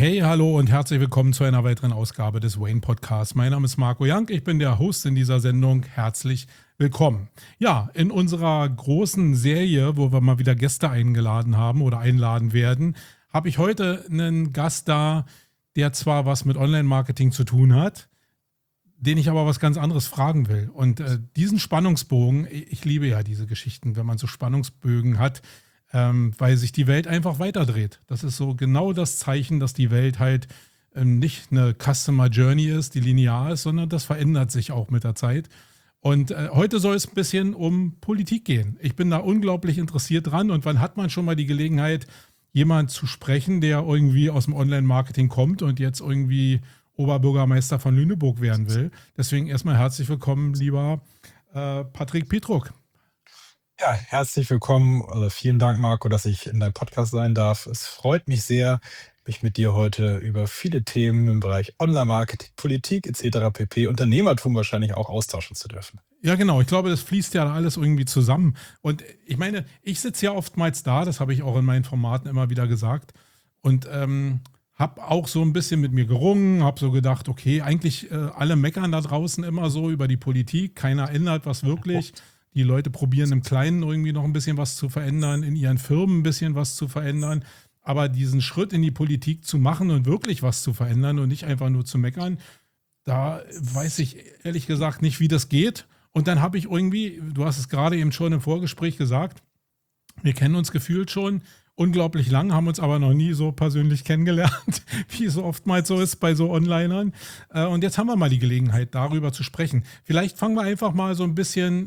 Hey, hallo und herzlich willkommen zu einer weiteren Ausgabe des Wayne Podcasts. Mein Name ist Marco Young, ich bin der Host in dieser Sendung. Herzlich willkommen. Ja, in unserer großen Serie, wo wir mal wieder Gäste eingeladen haben oder einladen werden, habe ich heute einen Gast da, der zwar was mit Online-Marketing zu tun hat, den ich aber was ganz anderes fragen will. Und diesen Spannungsbogen, ich liebe ja diese Geschichten, wenn man so Spannungsbögen hat, weil sich die Welt einfach weiterdreht. Das ist so genau das Zeichen, dass die Welt halt nicht eine Customer Journey ist, die linear ist, sondern das verändert sich auch mit der Zeit. Und heute soll es ein bisschen um Politik gehen. Ich bin da unglaublich interessiert dran. Und wann hat man schon mal die Gelegenheit, jemand zu sprechen, der irgendwie aus dem Online-Marketing kommt und jetzt irgendwie Oberbürgermeister von Lüneburg werden will? Deswegen erstmal herzlich willkommen, lieber Patrick Pietruk. Ja, herzlich willkommen. Also vielen Dank, Marco, dass ich in deinem Podcast sein darf. Es freut mich sehr, mich mit dir heute über viele Themen im Bereich Online-Marketing, Politik etc. pp. Unternehmertum wahrscheinlich auch austauschen zu dürfen. Ja, genau. Ich glaube, das fließt ja alles irgendwie zusammen. Und ich meine, ich sitze ja oftmals da, das habe ich auch in meinen Formaten immer wieder gesagt, und habe auch so ein bisschen mit mir gerungen, habe so gedacht, okay, eigentlich alle meckern da draußen immer so über die Politik, keiner ändert was wirklich. Die Leute probieren im Kleinen irgendwie noch ein bisschen was zu verändern, in ihren Firmen ein bisschen was zu verändern. Aber diesen Schritt in die Politik zu machen und wirklich was zu verändern und nicht einfach nur zu meckern, da weiß ich ehrlich gesagt nicht, wie das geht. Und dann habe ich irgendwie, du hast es gerade eben schon im Vorgespräch gesagt, wir kennen uns gefühlt schon unglaublich lang, haben uns aber noch nie so persönlich kennengelernt, wie es so oftmals so ist bei so Onlinern. Und jetzt haben wir mal die Gelegenheit, darüber zu sprechen. Vielleicht fangen wir einfach mal so ein bisschen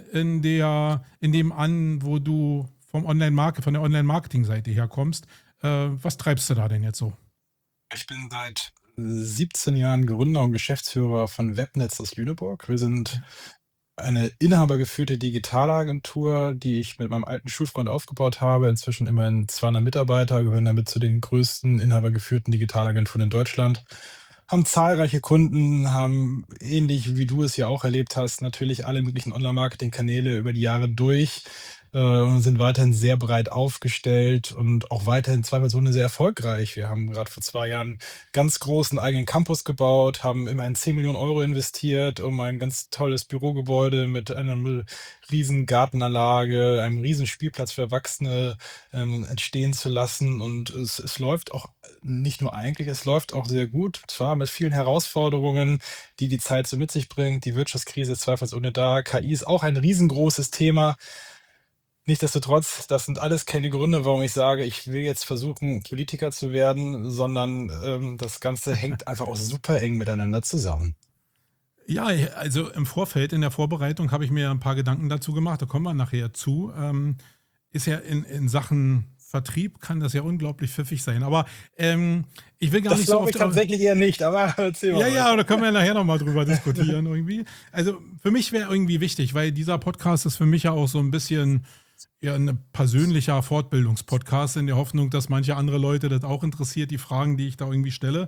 in dem an, wo du von der Online-Marketing-Seite herkommst. Was treibst du da denn jetzt so? Ich bin seit 17 Jahren Gründer und Geschäftsführer von Webnetz aus Lüneburg. Wir sind eine inhabergeführte Digitalagentur, die ich mit meinem alten Schulfreund aufgebaut habe. Inzwischen immerhin 200 Mitarbeiter, gehören damit zu den größten inhabergeführten Digitalagenturen in Deutschland. Haben zahlreiche Kunden, haben ähnlich wie du es ja auch erlebt hast, natürlich alle möglichen Online-Marketing-Kanäle über die Jahre durch und sind weiterhin sehr breit aufgestellt und auch weiterhin zweifelsohne sehr erfolgreich. Wir haben gerade vor 2 Jahren ganz großen eigenen Campus gebaut, haben immerhin 10 Millionen Euro investiert, um ein ganz tolles Bürogebäude mit einer riesen Gartenanlage, einem riesen Spielplatz für Erwachsene entstehen zu lassen. Und es läuft auch nicht nur eigentlich, es läuft auch sehr gut. Zwar mit vielen Herausforderungen, die die Zeit so mit sich bringt. Die Wirtschaftskrise ist zweifelsohne da. KI ist auch ein riesengroßes Thema. Nichtsdestotrotz, das sind alles keine Gründe, warum ich sage, ich will jetzt versuchen, Politiker zu werden, sondern das Ganze hängt einfach auch super eng miteinander zusammen. Ja, also im Vorfeld, in der Vorbereitung habe ich mir ein paar Gedanken dazu gemacht, da kommen wir nachher zu. Ist ja in Sachen Vertrieb kann das ja unglaublich pfiffig sein. Aber ich will gar Das nicht so glaube ich oft. tatsächlich eher nicht, aber erzähl Ja, mal ja, da weiter. können wir nachher nochmal drüber diskutieren irgendwie. Also für mich wäre irgendwie wichtig, weil dieser Podcast ist für mich ja auch so ein bisschen ja, ein persönlicher Fortbildungspodcast in der Hoffnung, dass manche andere Leute das auch interessiert, die Fragen, die ich da irgendwie stelle.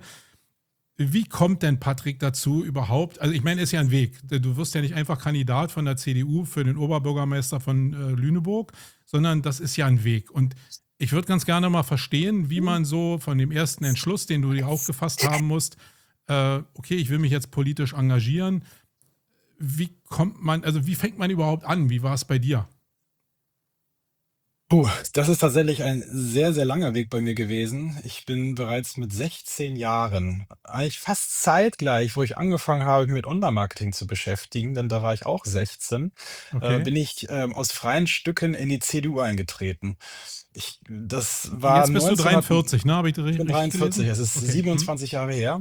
Wie kommt denn Patrick dazu überhaupt? Also ich meine, ist ja ein Weg. Du wirst ja nicht einfach Kandidat von der CDU für den Oberbürgermeister von Lüneburg, sondern das ist ja ein Weg. Und ich würde ganz gerne mal verstehen, wie man so von dem ersten Entschluss, den du dir auch gefasst haben musst, okay, ich will mich jetzt politisch engagieren. Wie fängt man überhaupt an? Wie war es bei dir? Das ist tatsächlich ein sehr, sehr langer Weg bei mir gewesen. Ich bin bereits mit 16 Jahren, eigentlich fast zeitgleich, wo ich angefangen habe, mich mit Online-Marketing zu beschäftigen, denn da war ich auch 16, Okay. bin ich aus freien Stücken in die CDU eingetreten. Das war Jetzt bist du 1900. 43, ne? Habe ich das Ich bin richtig 43, gelesen? es ist Okay. Hm. 27 Jahre her.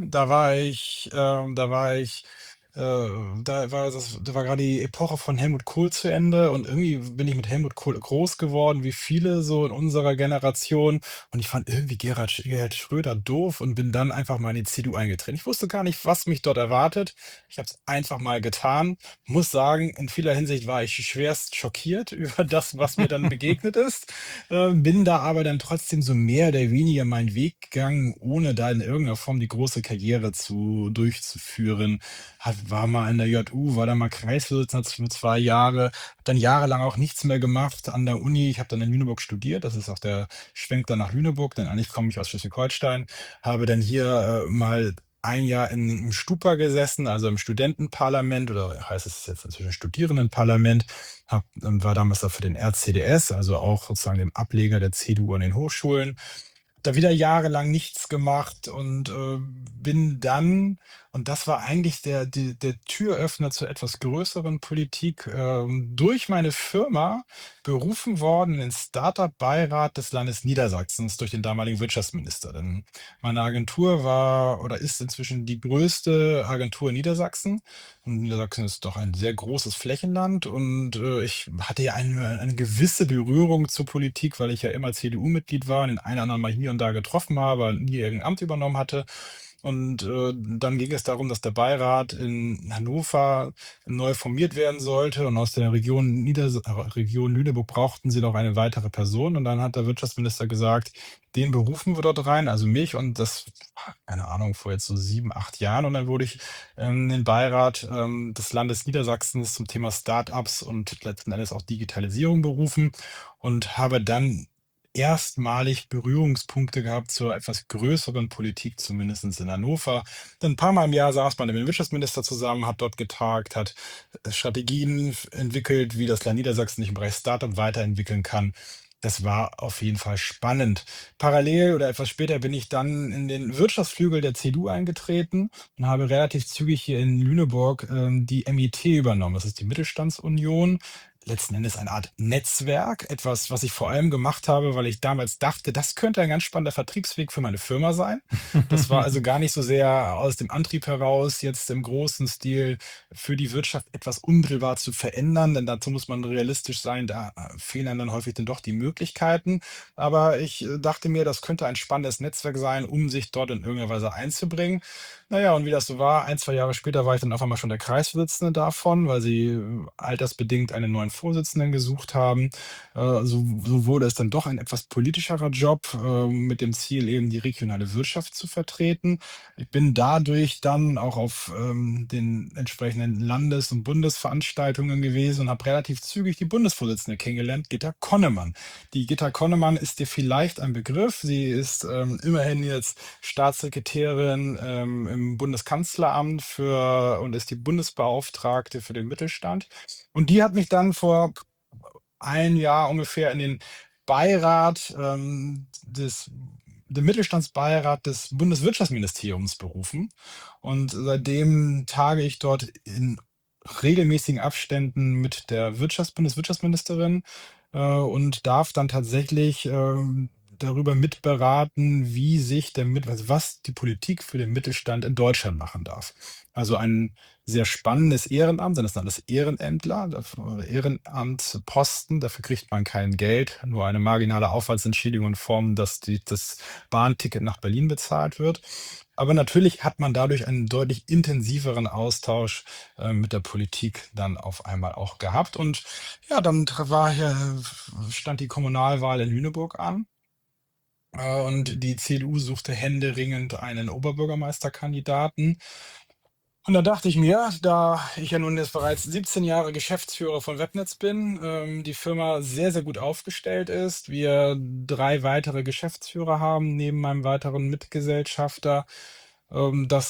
Da war gerade die Epoche von Helmut Kohl zu Ende und irgendwie bin ich mit Helmut Kohl groß geworden, wie viele so in unserer Generation. Und ich fand irgendwie Gerhard Schröder doof und bin dann einfach mal in die CDU eingetreten. Ich wusste gar nicht, was mich dort erwartet. Ich habe es einfach mal getan. Muss sagen, in vieler Hinsicht war ich schwerst schockiert über das, was mir dann begegnet ist. Bin da aber dann trotzdem so mehr oder weniger meinen Weg gegangen, ohne da in irgendeiner Form die große Karriere durchzuführen. war mal in der JU, war dann mal Kreisvorsitzender für 2 Jahre, habe dann jahrelang auch nichts mehr gemacht an der Uni. Ich habe dann in Lüneburg studiert, das ist auch der Schwenk dann nach Lüneburg, denn eigentlich komme ich aus Schleswig-Holstein. Habe dann hier, mal ein Jahr im Stupa gesessen, also im Studentenparlament oder heißt es jetzt inzwischen Studierendenparlament, war damals da für den RCDS, also auch sozusagen dem Ableger der CDU an den Hochschulen. Da wieder jahrelang nichts gemacht und, bin dann und das war eigentlich der Türöffner zur etwas größeren Politik, durch meine Firma berufen worden in den Start-up-Beirat des Landes Niedersachsens durch den damaligen Wirtschaftsminister. Denn meine Agentur war oder ist inzwischen die größte Agentur in Niedersachsen. Und Niedersachsen ist doch ein sehr großes Flächenland und, ich hatte ja eine gewisse Berührung zur Politik, weil ich ja immer CDU-Mitglied war und den einen oder anderen mal hier und da getroffen habe, aber nie irgendein Amt übernommen hatte. Und, dann ging es darum, dass der Beirat in Hannover neu formiert werden sollte und aus der Region Lüneburg brauchten sie noch eine weitere Person und dann hat der Wirtschaftsminister gesagt: „Den berufen wir dort rein“, also mich und das, keine Ahnung, vor jetzt so 7, 8 Jahren und dann wurde ich, in den Beirat, des Landes Niedersachsens zum Thema Start-ups und letzten Endes auch Digitalisierung berufen und habe dann erstmalig Berührungspunkte gehabt zur etwas größeren Politik, zumindestens in Hannover. Dann ein paar Mal im Jahr saß man mit dem Wirtschaftsminister zusammen, hat dort getagt, hat, Strategien entwickelt, wie das Land Niedersachsen sich im Bereich Start-up weiterentwickeln kann. Das war auf jeden Fall spannend. Parallel oder etwas später bin ich dann in den Wirtschaftsflügel der CDU eingetreten und habe relativ zügig hier in Lüneburg, die MIT übernommen. Das ist die Mittelstandsunion. Letzten Endes eine Art Netzwerk, etwas, was ich vor allem gemacht habe, weil ich damals dachte, das könnte ein ganz spannender Vertriebsweg für meine Firma sein. Das war also gar nicht so sehr aus dem Antrieb heraus, jetzt im großen Stil für die Wirtschaft etwas unmittelbar zu verändern, denn dazu muss man realistisch sein, da fehlen einem dann häufig dann doch die Möglichkeiten. Aber ich dachte mir, das könnte ein spannendes Netzwerk sein, um sich dort in irgendeiner Weise einzubringen. Naja, und wie das so war, ein, 2 Jahre später war ich dann auf einmal schon der Kreisvorsitzende davon, weil sie altersbedingt einen neuen Vorsitzenden gesucht haben. So wurde es dann doch ein etwas politischerer Job, mit dem Ziel, eben die regionale Wirtschaft zu vertreten. Ich bin dadurch dann auch auf den entsprechenden Landes- und Bundesveranstaltungen gewesen und habe relativ zügig die Bundesvorsitzende kennengelernt, Gitta Connemann. Die Gitta Connemann ist dir vielleicht ein Begriff. Sie ist immerhin jetzt Staatssekretärin im Bundeskanzleramt und ist die Bundesbeauftragte für den Mittelstand. Und die hat mich dann vor ein Jahr ungefähr in den Beirat den Mittelstandsbeirat des Bundeswirtschaftsministeriums berufen. Und seitdem tage ich dort in regelmäßigen Abständen mit der Bundeswirtschaftsministerin und darf dann tatsächlich darüber mitberaten, wie sich also was die Politik für den Mittelstand in Deutschland machen darf. Also ein sehr spannendes Ehrenamt, denn das sind alles Ehrenämtler, Ehrenamtsposten, dafür kriegt man kein Geld, nur eine marginale Aufwandsentschädigung in Form, dass das Bahnticket nach Berlin bezahlt wird. Aber natürlich hat man dadurch einen deutlich intensiveren Austausch mit der Politik dann auf einmal auch gehabt. Und ja, dann stand die Kommunalwahl in Lüneburg an. Und die CDU suchte händeringend einen Oberbürgermeisterkandidaten. Und da dachte ich mir, da ich ja nun jetzt bereits 17 Jahre Geschäftsführer von Webnetz bin, die Firma sehr, sehr gut aufgestellt ist, wir 3 weitere Geschäftsführer haben neben meinem weiteren Mitgesellschafter, dass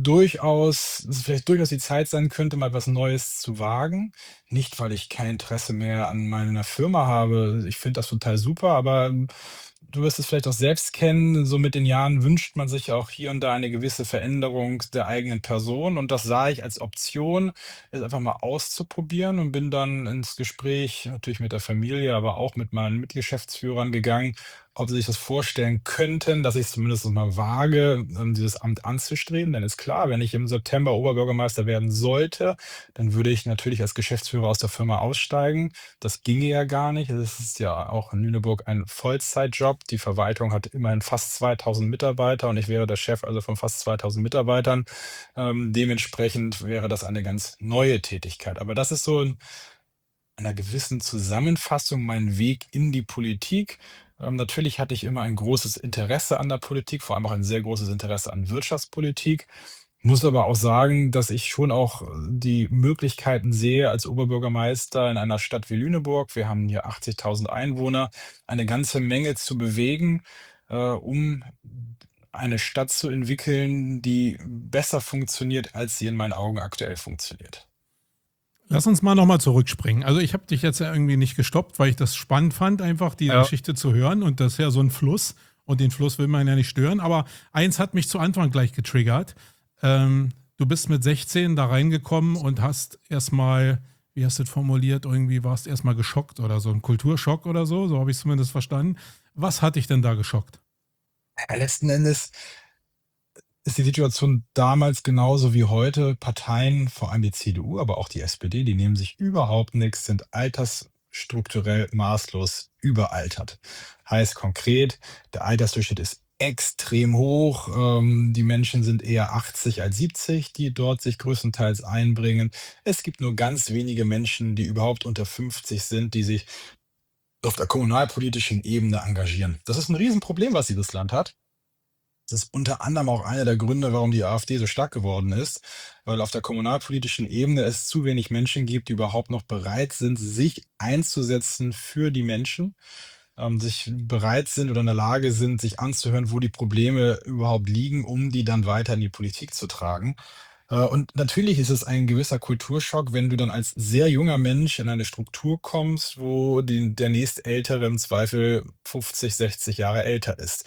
es vielleicht durchaus die Zeit sein könnte, mal was Neues zu wagen. Nicht, weil ich kein Interesse mehr an meiner Firma habe. Ich finde das total super, aber du wirst es vielleicht auch selbst kennen, so mit den Jahren wünscht man sich auch hier und da eine gewisse Veränderung der eigenen Person und das sah ich als Option, es einfach mal auszuprobieren und bin dann ins Gespräch natürlich mit der Familie, aber auch mit meinen Mitgeschäftsführern gegangen, ob sie sich das vorstellen könnten, dass ich es zumindest mal wage, dieses Amt anzustreben. Denn ist klar, wenn ich im September Oberbürgermeister werden sollte, dann würde ich natürlich als Geschäftsführer aus der Firma aussteigen. Das ginge ja gar nicht. Es ist ja auch in Lüneburg ein Vollzeitjob. Die Verwaltung hat immerhin fast 2000 Mitarbeiter und ich wäre der Chef also von fast 2000 Mitarbeitern. Dementsprechend wäre das eine ganz neue Tätigkeit. Aber das ist so in einer gewissen Zusammenfassung mein Weg in die Politik. Natürlich hatte ich immer ein großes Interesse an der Politik, vor allem auch ein sehr großes Interesse an Wirtschaftspolitik. Muss aber auch sagen, dass ich schon auch die Möglichkeiten sehe als Oberbürgermeister in einer Stadt wie Lüneburg. Wir haben hier 80.000 Einwohner, eine ganze Menge zu bewegen, um eine Stadt zu entwickeln, die besser funktioniert, als sie in meinen Augen aktuell funktioniert. Lass uns mal nochmal zurückspringen. Also ich habe dich jetzt ja irgendwie nicht gestoppt, weil ich das spannend fand, einfach die Ja. Geschichte zu hören. Und das ist ja so ein Fluss. Und den Fluss will man ja nicht stören. Aber eins hat mich zu Anfang gleich getriggert. Du bist mit 16 da reingekommen und hast erstmal, wie hast du das formuliert, irgendwie warst erstmal geschockt oder so, ein Kulturschock oder so. So habe ich es zumindest verstanden. Was hat dich denn da geschockt? Ja, letzten Endes ist die Situation damals genauso wie heute. Parteien, vor allem die CDU, aber auch die SPD, die nehmen sich überhaupt nichts, sind altersstrukturell maßlos überaltert. Heißt konkret, der Altersdurchschnitt ist extrem hoch. Die Menschen sind eher 80 als 70, die dort sich größtenteils einbringen. Es gibt nur ganz wenige Menschen, die überhaupt unter 50 sind, die sich auf der kommunalpolitischen Ebene engagieren. Das ist ein Riesenproblem, was dieses Land hat. Das ist unter anderem auch einer der Gründe, warum die AfD so stark geworden ist, weil auf der kommunalpolitischen Ebene es zu wenig Menschen gibt, die überhaupt noch bereit sind, sich einzusetzen für die Menschen, sich bereit sind oder in der Lage sind, sich anzuhören, wo die Probleme überhaupt liegen, um die dann weiter in die Politik zu tragen. Und natürlich ist es ein gewisser Kulturschock, wenn du dann als sehr junger Mensch in eine Struktur kommst, wo der nächstältere im Zweifel 50, 60 Jahre älter ist.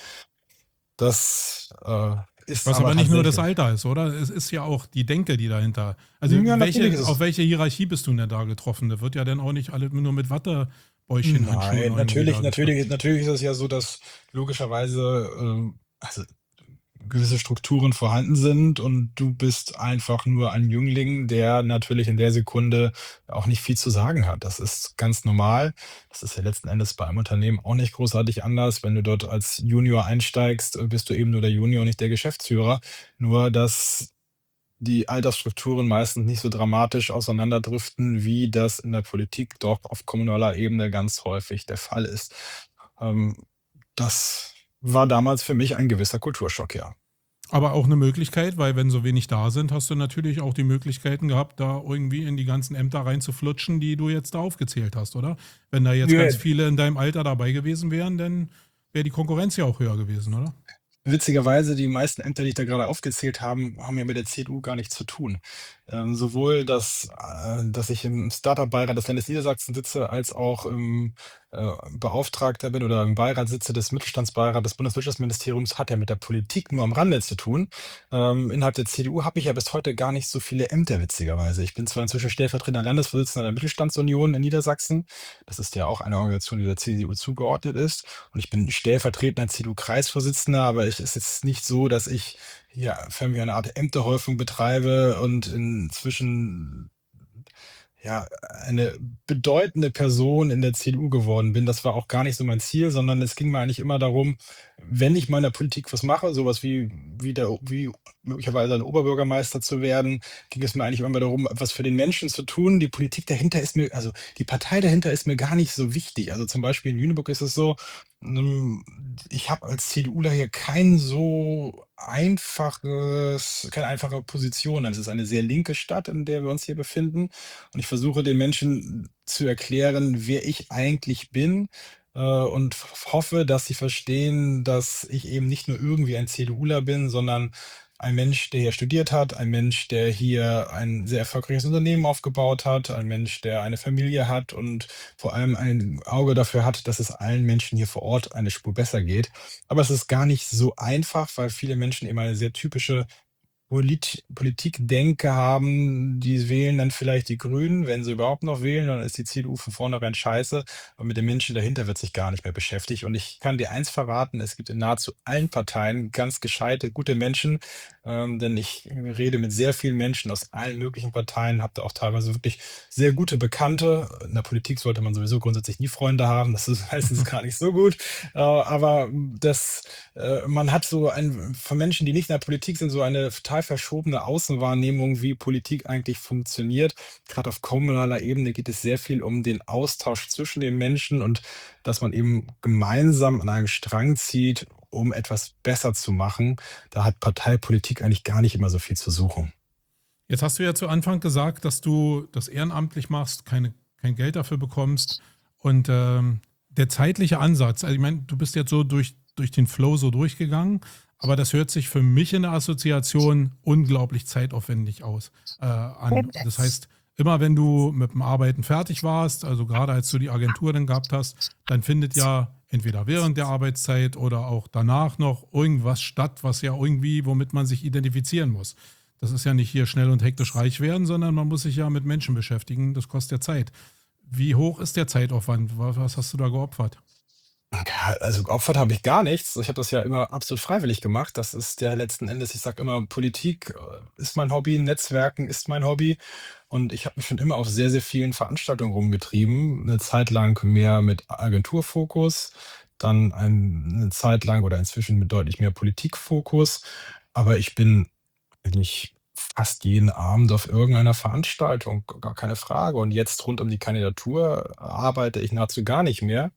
Das, ist Was aber aber nicht nur das tatsächlich. Alter ist, oder? Es ist ja auch die Denke, die dahinter. Also Ja, natürlich ist auf es. welche Hierarchie bist du denn da getroffen? Da wird ja dann auch nicht alle nur mit Wattebäuchchen Handschuhen Nein, irgendwie natürlich da geführt. natürlich ist es ja so, dass logischerweise, also, gewisse Strukturen vorhanden sind und du bist einfach nur ein Jüngling, der natürlich in der Sekunde auch nicht viel zu sagen hat. Das ist ganz normal. Das ist ja letzten Endes bei einem Unternehmen auch nicht großartig anders. Wenn du dort als Junior einsteigst, bist du eben nur der Junior und nicht der Geschäftsführer. Nur, dass die Altersstrukturen meistens nicht so dramatisch auseinanderdriften, wie das in der Politik doch auf kommunaler Ebene ganz häufig der Fall ist. Ähm, Das war damals für mich ein gewisser Kulturschock, ja. Aber auch eine Möglichkeit, weil wenn so wenig da sind, hast du natürlich auch die Möglichkeiten gehabt, da irgendwie in die ganzen Ämter reinzuflutschen, die du jetzt da aufgezählt hast, oder? Wenn da jetzt Ja. ganz viele in deinem Alter dabei gewesen wären, dann wäre die Konkurrenz ja auch höher gewesen, oder? Witzigerweise, die meisten Ämter, die ich da gerade aufgezählt haben, haben ja mit der CDU gar nichts zu tun. Sowohl dass ich im Startup-Beirat des Landes Niedersachsen sitze, als auch Beauftragter bin oder im Beirat sitze des Mittelstandsbeirats des Bundeswirtschaftsministeriums, hat ja mit der Politik nur am Rande zu tun. Innerhalb der CDU habe ich ja bis heute gar nicht so viele Ämter, witzigerweise. Ich bin zwar inzwischen stellvertretender Landesvorsitzender der Mittelstandsunion in Niedersachsen. Das ist ja auch eine Organisation, die der CDU zugeordnet ist. Und ich bin stellvertretender CDU-Kreisvorsitzender, aber es ist jetzt nicht so, dass ich hier förmlich eine Art Ämterhäufung betreibe und inzwischen ja, eine bedeutende Person in der CDU geworden bin. Das war auch gar nicht so mein Ziel, sondern es ging mir eigentlich immer darum, wenn ich mal in der Politik was mache, sowas wie möglicherweise ein Oberbürgermeister zu werden, ging es mir eigentlich immer darum, was für den Menschen zu tun. Die Politik dahinter ist mir, also die Partei dahinter ist mir gar nicht so wichtig. Also zum Beispiel in Lüneburg ist es so, ich habe als CDUler hier keine einfache Position. Es ist eine sehr linke Stadt, in der wir uns hier befinden. Und ich versuche den Menschen zu erklären, wer ich eigentlich bin, und hoffe, dass sie verstehen, dass ich eben nicht nur irgendwie ein CDUler bin, sondern ein Mensch, der hier studiert hat, ein Mensch, der hier ein sehr erfolgreiches Unternehmen aufgebaut hat, ein Mensch, der eine Familie hat und vor allem ein Auge dafür hat, dass es allen Menschen hier vor Ort eine Spur besser geht. Aber es ist gar nicht so einfach, weil viele Menschen eben eine sehr typische Politikdenke haben, die wählen dann vielleicht die Grünen, wenn sie überhaupt noch wählen, dann ist die CDU von vornherein scheiße, aber mit den Menschen dahinter wird sich gar nicht mehr beschäftigt. Und ich kann dir eins verraten, es gibt in nahezu allen Parteien ganz gescheite, gute Menschen, denn ich rede mit sehr vielen Menschen aus allen möglichen Parteien, habe da auch teilweise wirklich sehr gute Bekannte. In der Politik sollte man sowieso grundsätzlich nie Freunde haben, das ist meistens gar nicht so gut, aber man hat so von Menschen, die nicht in der Politik sind, so eine total verschobene Außenwahrnehmung, wie Politik eigentlich funktioniert. Gerade auf kommunaler Ebene geht es sehr viel um den Austausch zwischen den Menschen und dass man eben gemeinsam an einem Strang zieht, um etwas besser zu machen. Da hat Parteipolitik eigentlich gar nicht immer so viel zu suchen. Jetzt hast du ja zu Anfang gesagt, dass du das ehrenamtlich machst, kein Geld dafür bekommst. Und der zeitliche Ansatz, also ich meine, du bist jetzt so durch den Flow so durchgegangen, aber das hört sich für mich in der Assoziation unglaublich zeitaufwendig an. Das heißt, immer wenn du mit dem Arbeiten fertig warst, also gerade als du die Agentur dann gehabt hast, dann findet ja entweder während der Arbeitszeit oder auch danach noch irgendwas statt, was ja irgendwie, womit man sich identifizieren muss. Das ist ja nicht hier schnell und hektisch reich werden, sondern man muss sich ja mit Menschen beschäftigen. Das kostet ja Zeit. Wie hoch ist der Zeitaufwand? Was hast du da geopfert? Ja, also geopfert habe ich gar nichts. Ich habe das ja immer absolut freiwillig gemacht. Das ist ja letzten Endes, ich sage immer, Politik ist mein Hobby, Netzwerken ist mein Hobby. Und ich habe mich schon immer auf sehr, sehr vielen Veranstaltungen rumgetrieben. Eine Zeit lang mehr mit Agenturfokus, dann eine Zeit lang oder inzwischen mit deutlich mehr Politikfokus. Aber ich bin eigentlich fast jeden Abend auf irgendeiner Veranstaltung, gar keine Frage. Und jetzt rund um die Kandidatur arbeite ich nahezu gar nicht mehr,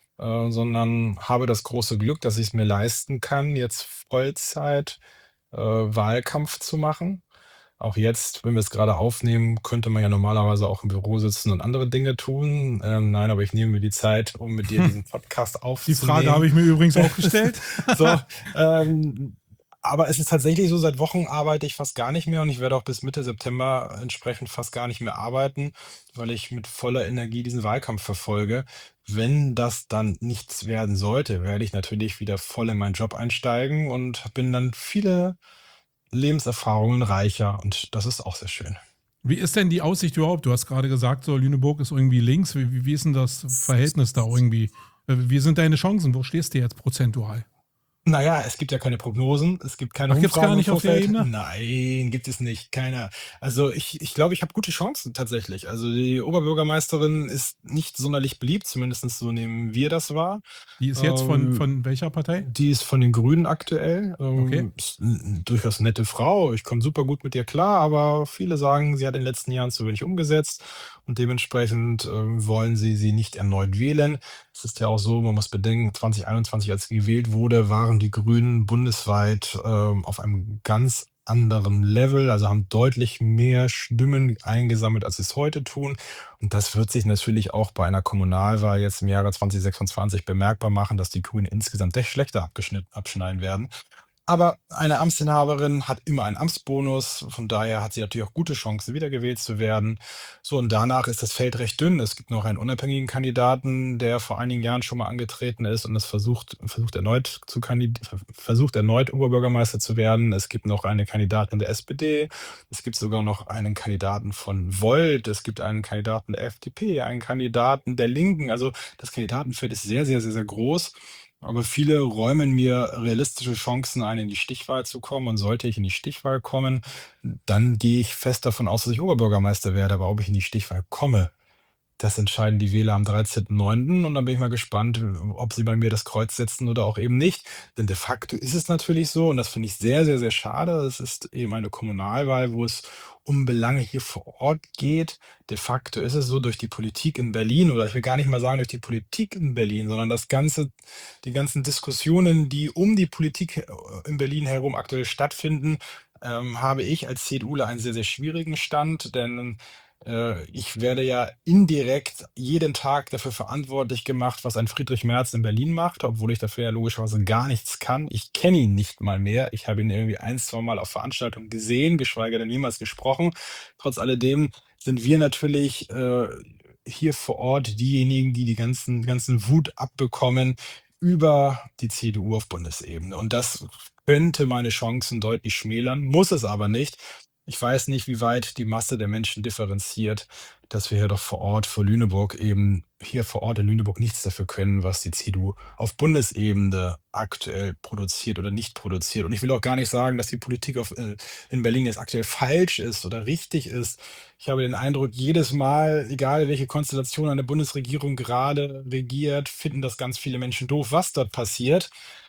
sondern habe das große Glück, dass ich es mir leisten kann, jetzt Vollzeit Wahlkampf zu machen. Auch jetzt, wenn wir es gerade aufnehmen, könnte man ja normalerweise auch im Büro sitzen und andere Dinge tun. Nein, aber ich nehme mir die Zeit, um mit dir diesen Podcast Die Frage habe aufzunehmen. ich mir übrigens auch gestellt. So, ähm, aber es ist tatsächlich so, seit Wochen arbeite ich fast gar nicht mehr und ich werde auch bis Mitte September entsprechend fast gar nicht mehr arbeiten, weil ich mit voller Energie diesen Wahlkampf verfolge. Wenn das dann nichts werden sollte, werde ich natürlich wieder voll in meinen Job einsteigen und bin dann viele Lebenserfahrungen reicher und das ist auch sehr schön. Wie ist denn die Aussicht überhaupt? Du hast gerade gesagt, so Lüneburg ist irgendwie links. Wie ist denn das Verhältnis da irgendwie? Wie sind deine Chancen? Wo stehst du jetzt prozentual? Na ja, es gibt ja keine Prognosen, es gibt keine Ach, gibt's Umfragen gar im nicht auf der Vorfeld. Ebene? Nein, gibt es nicht, keiner. Also ich glaube, ich habe gute Chancen tatsächlich. Also die Oberbürgermeisterin ist nicht sonderlich beliebt, zumindest so nehmen wir das wahr. Die ist jetzt Ähm, von welcher Partei? Die ist von den Grünen aktuell. Okay. Ist 'n durchaus nette Frau. Ich komme super gut mit ihr klar, aber viele sagen, sie hat in den letzten Jahren zu wenig umgesetzt und dementsprechend, wollen sie nicht erneut wählen. Es ist ja auch so, man muss bedenken, 2021, als sie gewählt wurde, waren die Grünen bundesweit, auf einem ganz anderen Level, also haben deutlich mehr Stimmen eingesammelt, als sie es heute tun. Und das wird sich natürlich auch bei einer Kommunalwahl jetzt im Jahre 2026 bemerkbar machen, dass die Grünen insgesamt echt schlechter abschneiden werden. Aber eine Amtsinhaberin hat immer einen Amtsbonus, von daher hat sie natürlich auch gute Chancen, wiedergewählt zu werden. So, und danach ist das Feld recht dünn. Es gibt noch einen unabhängigen Kandidaten, der vor einigen Jahren schon mal angetreten ist und es versucht erneut Oberbürgermeister zu werden. Es gibt noch eine Kandidatin der SPD, es gibt sogar noch einen Kandidaten von Volt, es gibt einen Kandidaten der FDP, einen Kandidaten der Linken. Also das Kandidatenfeld ist sehr, sehr, sehr, sehr groß. Aber viele räumen mir realistische Chancen ein, in die Stichwahl zu kommen. Und sollte ich in die Stichwahl kommen, dann gehe ich fest davon aus, dass ich Oberbürgermeister werde. Aber ob ich in die Stichwahl komme, das entscheiden die Wähler am 13.09. Und dann bin ich mal gespannt, ob sie bei mir das Kreuz setzen oder auch eben nicht. Denn de facto ist es natürlich so, und das finde ich sehr, sehr, sehr schade. Es ist eben eine Kommunalwahl, wo es um Belange hier vor Ort geht. De facto ist es so, durch die Politik in Berlin, oder ich will gar nicht mal sagen durch die Politik in Berlin, sondern die ganzen Diskussionen, die um die Politik in Berlin herum aktuell stattfinden, habe ich als CDUler einen sehr, sehr schwierigen Stand, denn ich werde ja indirekt jeden Tag dafür verantwortlich gemacht, was ein Friedrich Merz in Berlin macht, obwohl ich dafür ja logischerweise gar nichts kann. Ich kenne ihn nicht mal mehr. Ich habe ihn irgendwie ein, zwei Mal auf Veranstaltungen gesehen, geschweige denn jemals gesprochen. Trotz alledem sind wir natürlich hier vor Ort diejenigen, die die ganzen Wut abbekommen über die CDU auf Bundesebene. Und das könnte meine Chancen deutlich schmälern, muss es aber nicht. Ich weiß nicht, wie weit die Masse der Menschen differenziert, dass wir hier doch vor Ort vor Lüneburg eben hier vor Ort in Lüneburg nichts dafür können, was die CDU auf Bundesebene aktuell produziert oder nicht produziert. Und ich will auch gar nicht sagen, dass die Politik in Berlin jetzt aktuell falsch ist oder richtig ist. Ich habe den Eindruck, jedes Mal, egal welche Konstellation eine Bundesregierung gerade regiert, finden das ganz viele Menschen doof, was dort passiert.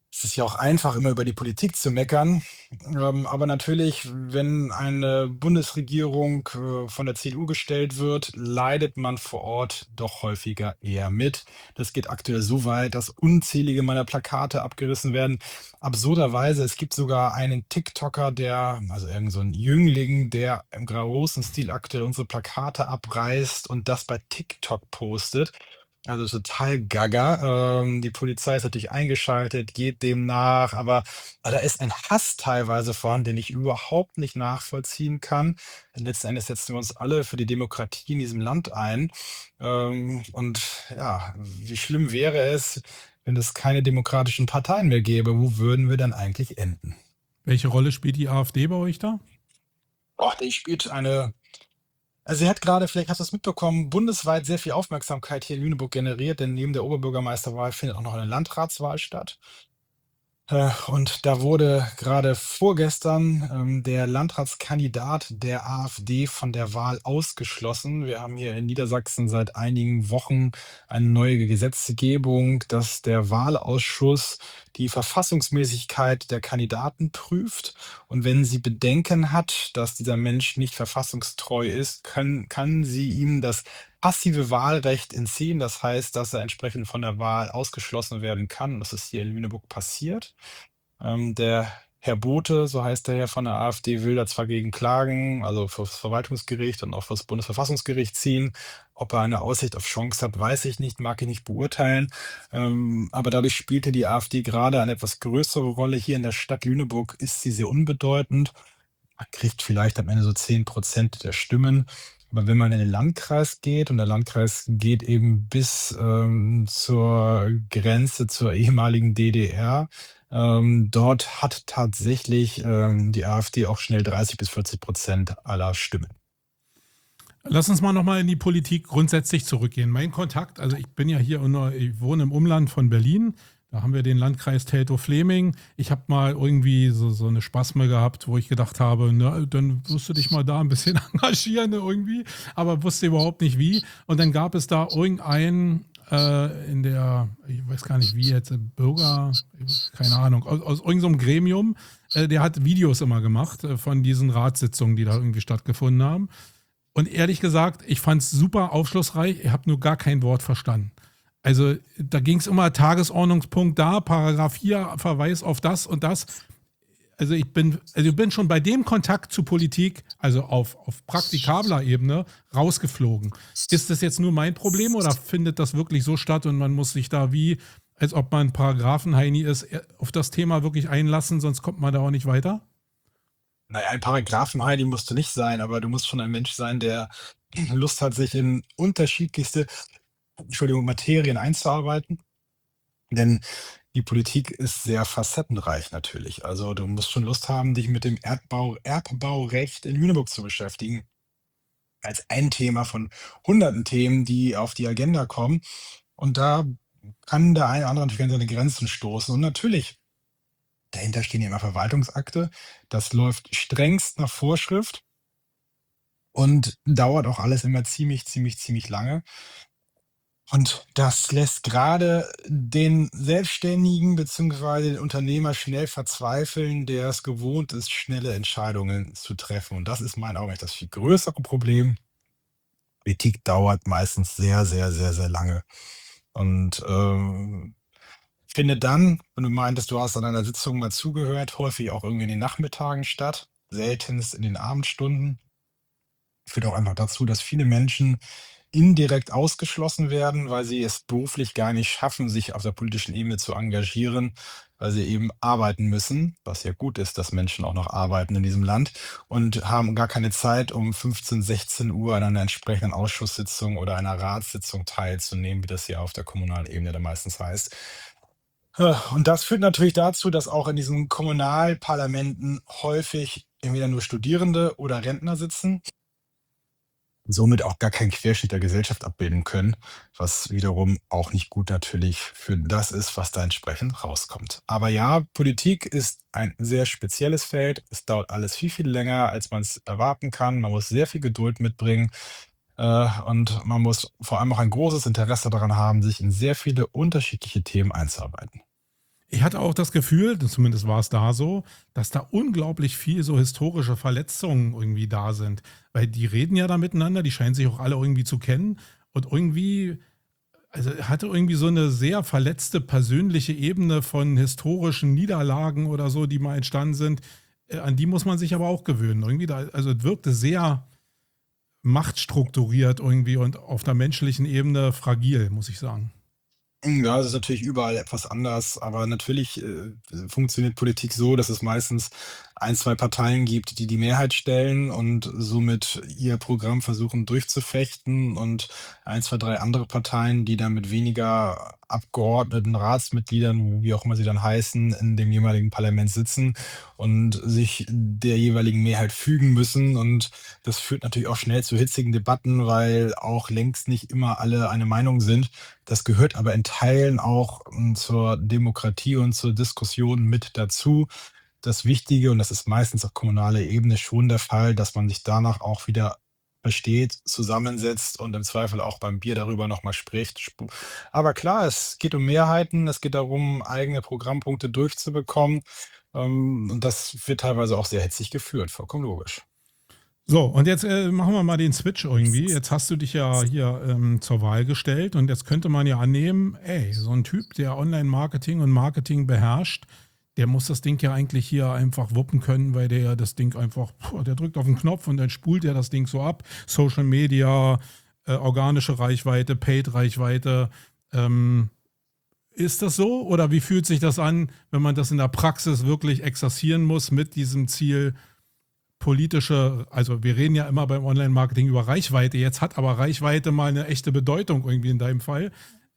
Es ist ja auch einfach, immer über die Politik zu meckern. Aber natürlich, wenn eine Bundesregierung von der CDU gestellt wird, leidet man vor Ort doch häufiger eher mit. Das geht aktuell so weit, dass unzählige meiner Plakate abgerissen werden. Absurderweise, es gibt sogar einen TikToker, also irgend so ein Jüngling, der im großen Stil aktuell unsere Plakate abreißt und das bei TikTok postet. Also total gaga. Die Polizei ist natürlich eingeschaltet, geht dem nach, aber da ist ein Hass teilweise vorhanden, den ich überhaupt nicht nachvollziehen kann. Denn letzten Endes setzen wir uns alle für die Demokratie in diesem Land ein. Und ja, wie schlimm wäre es, wenn es keine demokratischen Parteien mehr gäbe? Wo würden wir dann eigentlich enden? Welche Rolle spielt die AfD bei euch da? Oh, die spielt also sie hat gerade, vielleicht hast du es mitbekommen, bundesweit sehr viel Aufmerksamkeit hier in Lüneburg generiert, denn neben der Oberbürgermeisterwahl findet auch noch eine Landratswahl statt. Und da wurde gerade vorgestern der Landratskandidat der AfD von der Wahl ausgeschlossen. Wir haben hier in Niedersachsen seit einigen Wochen eine neue Gesetzgebung, dass der Wahlausschuss die Verfassungsmäßigkeit der Kandidaten prüft. Und wenn sie Bedenken hat, dass dieser Mensch nicht verfassungstreu ist, kann sie ihm das passive Wahlrecht entziehen. Das heißt, dass er entsprechend von der Wahl ausgeschlossen werden kann. Das ist hier in Lüneburg passiert. Der Herr Bote, so heißt der Herr von der AfD, will da zwar gegen klagen, also fürs Verwaltungsgericht und auch fürs Bundesverfassungsgericht ziehen. Ob er eine Aussicht auf Chance hat, weiß ich nicht, mag ich nicht beurteilen. Aber dadurch spielte die AfD gerade eine etwas größere Rolle. Hier in der Stadt Lüneburg ist sie sehr unbedeutend. Man kriegt vielleicht am Ende so 10% der Stimmen. Aber wenn man in den Landkreis geht und der Landkreis geht eben bis zur Grenze zur ehemaligen DDR, dort hat tatsächlich die AfD auch schnell 30 bis 40% aller Stimmen. Lass uns mal nochmal in die Politik grundsätzlich zurückgehen. Mein Kontakt, also ich bin ja hier, ich wohne im Umland von Berlin. Da haben wir den Landkreis Teltow-Fleming. Ich habe mal irgendwie so eine Spasme gehabt, wo ich gedacht habe, na, dann wirst du dich mal da ein bisschen engagieren irgendwie, aber wusste überhaupt nicht wie. Und dann gab es da irgendeinen in der, ich weiß gar nicht wie jetzt, Bürger, keine Ahnung, aus irgendeinem Gremium, der hat Videos immer gemacht von diesen Ratssitzungen, die da irgendwie stattgefunden haben. Und ehrlich gesagt, ich fand es super aufschlussreich. Ich habe nur gar kein Wort verstanden. Also da ging es immer Tagesordnungspunkt da, Paragraph hier, Verweis auf das und das. Also ich bin schon bei dem Kontakt zu Politik, also auf praktikabler Ebene, rausgeflogen. Ist das jetzt nur mein Problem oder findet das wirklich so statt und man muss sich da wie, als ob man Paragraphenheini ist, auf das Thema wirklich einlassen, sonst kommt man da auch nicht weiter? Naja, ein Paragraphenheini musst du nicht sein, aber du musst schon ein Mensch sein, der Lust hat, sich in unterschiedlichste, Entschuldigung, Materien einzuarbeiten. Denn die Politik ist sehr facettenreich natürlich. Also du musst schon Lust haben, dich mit dem Erbbaurecht in Lüneburg zu beschäftigen. Als ein Thema von hunderten Themen, die auf die Agenda kommen. Und da kann der eine oder andere natürlich an seine Grenzen stoßen. Und natürlich, dahinter stehen ja immer Verwaltungsakte. Das läuft strengst nach Vorschrift und dauert auch alles immer ziemlich, ziemlich, ziemlich lange. Und das lässt gerade den Selbstständigen beziehungsweise den Unternehmer schnell verzweifeln, der es gewohnt ist, schnelle Entscheidungen zu treffen. Und das ist in meinen Augen echt das viel größere Problem. Politik dauert meistens sehr, sehr, sehr, sehr lange. Und findet dann, wenn du meintest, du hast an einer Sitzung mal zugehört, häufig auch irgendwie in den Nachmittagen statt, seltenst in den Abendstunden. Führt auch einfach dazu, dass viele Menschen indirekt ausgeschlossen werden, weil sie es beruflich gar nicht schaffen, sich auf der politischen Ebene zu engagieren, weil sie eben arbeiten müssen, was ja gut ist, dass Menschen auch noch arbeiten in diesem Land und haben gar keine Zeit, um 15, 16 Uhr an einer entsprechenden Ausschusssitzung oder einer Ratssitzung teilzunehmen, wie das hier auf der kommunalen Ebene dann meistens heißt. Und das führt natürlich dazu, dass auch in diesen Kommunalparlamenten häufig entweder nur Studierende oder Rentner sitzen, somit auch gar keinen Querschnitt der Gesellschaft abbilden können, was wiederum auch nicht gut natürlich für das ist, was da entsprechend rauskommt. Aber ja, Politik ist ein sehr spezielles Feld. Es dauert alles viel, viel länger, als man es erwarten kann. Man muss sehr viel Geduld mitbringen, und man muss vor allem auch ein großes Interesse daran haben, sich in sehr viele unterschiedliche Themen einzuarbeiten. Ich hatte auch das Gefühl, zumindest war es da so, dass da unglaublich viel so historische Verletzungen irgendwie da sind. Weil die reden ja da miteinander, die scheinen sich auch alle irgendwie zu kennen. Und irgendwie, also hatte irgendwie so eine sehr verletzte persönliche Ebene von historischen Niederlagen oder so, die mal entstanden sind. An die muss man sich aber auch gewöhnen. Irgendwie da, also es wirkte sehr machtstrukturiert irgendwie und auf der menschlichen Ebene fragil, muss ich sagen. Ja, es ist natürlich überall etwas anders, aber natürlich, funktioniert Politik so, dass es meistens ein 2 Parteien gibt, die die Mehrheit stellen und somit ihr Programm versuchen durchzufechten und ein 2 3 andere Parteien, die dann mit weniger Abgeordneten, Ratsmitgliedern, wie auch immer sie dann heißen, in dem jeweiligen Parlament sitzen und sich der jeweiligen Mehrheit fügen müssen. Und das führt natürlich auch schnell zu hitzigen Debatten, weil auch längst nicht immer alle eine Meinung sind. Das gehört aber in Teilen auch, zur Demokratie und zur Diskussion mit dazu. Das Wichtige, und das ist meistens auf kommunaler Ebene schon der Fall, dass man sich danach auch wieder versteht, zusammensetzt und im Zweifel auch beim Bier darüber noch mal spricht. Aber klar, es geht um Mehrheiten, es geht darum, eigene Programmpunkte durchzubekommen, und das wird teilweise auch sehr hitzig geführt, vollkommen logisch. So, und jetzt machen wir mal den Switch irgendwie. Jetzt hast du dich ja hier zur Wahl gestellt und jetzt könnte man ja annehmen, ey, so ein Typ, der Online-Marketing und Marketing beherrscht, der muss das Ding ja eigentlich hier einfach wuppen können, weil der ja das Ding einfach, der drückt auf den Knopf und dann spult er das Ding so ab. Social Media, organische Reichweite, Paid-Reichweite. Ist das so oder wie fühlt sich das an, wenn man das in der Praxis wirklich exerzieren muss mit diesem Ziel, politische, also wir reden ja immer beim Online-Marketing über Reichweite, jetzt hat aber Reichweite mal eine echte Bedeutung irgendwie in deinem Fall.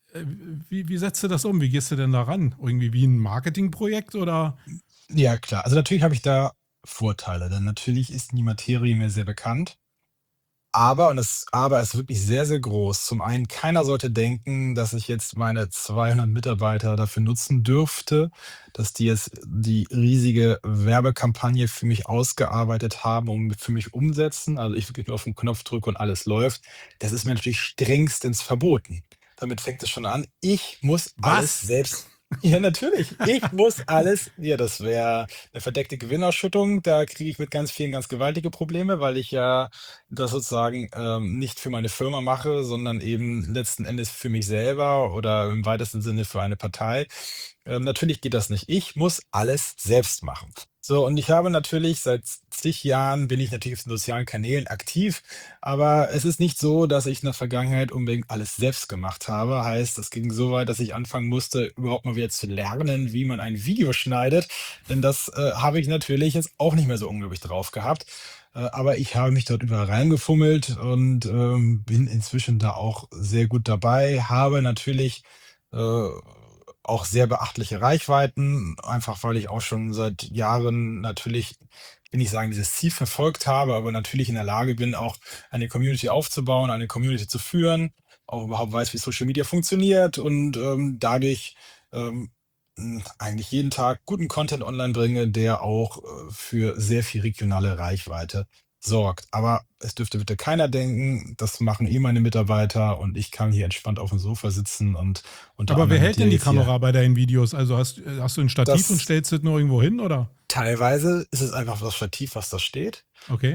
Wie setzt du das um? Wie gehst du denn da ran? Irgendwie wie ein Marketingprojekt oder? Ja, klar. Also, natürlich habe ich da Vorteile, denn natürlich ist die Materie mir sehr bekannt. Aber, und das Aber ist wirklich sehr, sehr groß. Zum einen, keiner sollte denken, dass ich jetzt meine 200 Mitarbeiter dafür nutzen dürfte, dass die jetzt die riesige Werbekampagne für mich ausgearbeitet haben und für mich umsetzen. Also, ich wirklich nur auf den Knopf drücke und alles läuft. Das ist mir natürlich strengstens verboten. Damit fängt es schon an. Ich muss alles Was? selbst. Ja, natürlich. Ich muss alles. Ja, das wäre eine verdeckte Gewinnausschüttung. Da kriege ich mit ganz vielen ganz gewaltige Probleme, weil ich ja das sozusagen, nicht für meine Firma mache, sondern eben letzten Endes für mich selber oder im weitesten Sinne für eine Partei. Natürlich geht das nicht. Ich muss alles selbst machen. So, und ich habe natürlich seit zig Jahren bin ich natürlich auf den sozialen Kanälen aktiv, aber es ist nicht so, dass ich in der Vergangenheit unbedingt alles selbst gemacht habe. Heißt, es ging so weit, dass ich anfangen musste, überhaupt mal wieder zu lernen, wie man ein Video schneidet, denn das, habe ich natürlich jetzt auch nicht mehr so unglaublich drauf gehabt. Aber ich habe mich dort überall reingefummelt und, bin inzwischen da auch sehr gut dabei, habe natürlich, äh, auch sehr beachtliche Reichweiten, einfach weil ich auch schon seit Jahren natürlich, ich will nicht sagen, dieses Ziel verfolgt habe, aber natürlich in der Lage bin, auch eine Community aufzubauen, eine Community zu führen, auch überhaupt weiß, wie Social Media funktioniert und, dadurch, ähm, eigentlich jeden Tag guten Content online bringe, der auch, für sehr viel regionale Reichweite sorgt. Aber es dürfte bitte keiner denken, das machen eh meine Mitarbeiter und ich kann hier entspannt auf dem Sofa sitzen und unter Aber wer anderem mit hält dir denn die jetzt hier. Kamera bei deinen Videos? Also hast du ein Stativ und Das stellst es nur irgendwo hin oder? Teilweise ist es einfach das Stativ, was da steht. Okay.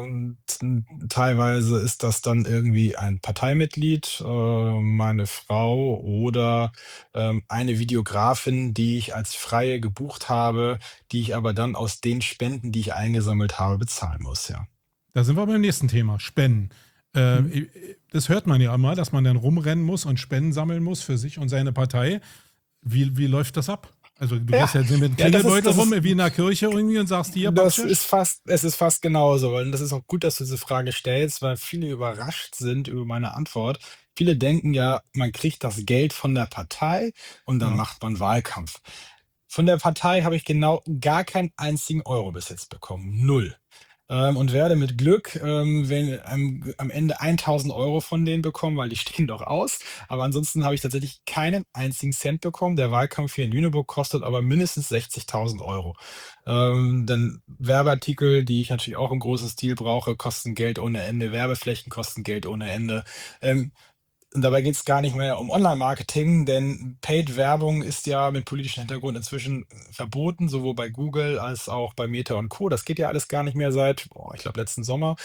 Teilweise ist das dann irgendwie ein Parteimitglied, meine Frau oder, eine Videografin, die ich als Freie gebucht habe, die ich aber dann aus den Spenden, die ich eingesammelt habe, bezahlen muss, ja. Da sind wir beim nächsten Thema, Spenden. Mhm. Das hört man ja immer, dass man dann rumrennen muss und Spenden sammeln muss für sich und seine Partei. Wie läuft das ab? Also du Ja, gehst ja mit einem ja, Klingelbeutel rum, wie in der Kirche irgendwie und sagst hier, Backschisch? es ist fast genauso. Und das ist auch gut, dass du diese Frage stellst, weil viele überrascht sind über meine Antwort. Viele denken ja, man kriegt das Geld von der Partei und dann Ja. macht man Wahlkampf. Von der Partei habe ich genau gar keinen einzigen Euro bis jetzt bekommen. Null. Und werde mit Glück, wenn am Ende 1.000 € von denen bekommen, weil die stehen doch aus. Aber ansonsten habe ich tatsächlich keinen einzigen Cent bekommen. Der Wahlkampf hier in Lüneburg kostet aber mindestens 60.000 €. Denn Werbeartikel, die ich natürlich auch im großen Stil brauche, kosten Geld ohne Ende. Werbeflächen kosten Geld ohne Ende. Ähm, Und dabei geht es gar nicht mehr um Online-Marketing, denn Paid-Werbung ist ja mit politischem Hintergrund inzwischen verboten, sowohl bei Google als auch bei Meta und Co. Das geht ja alles gar nicht mehr seit, ich glaube, letzten Sommer.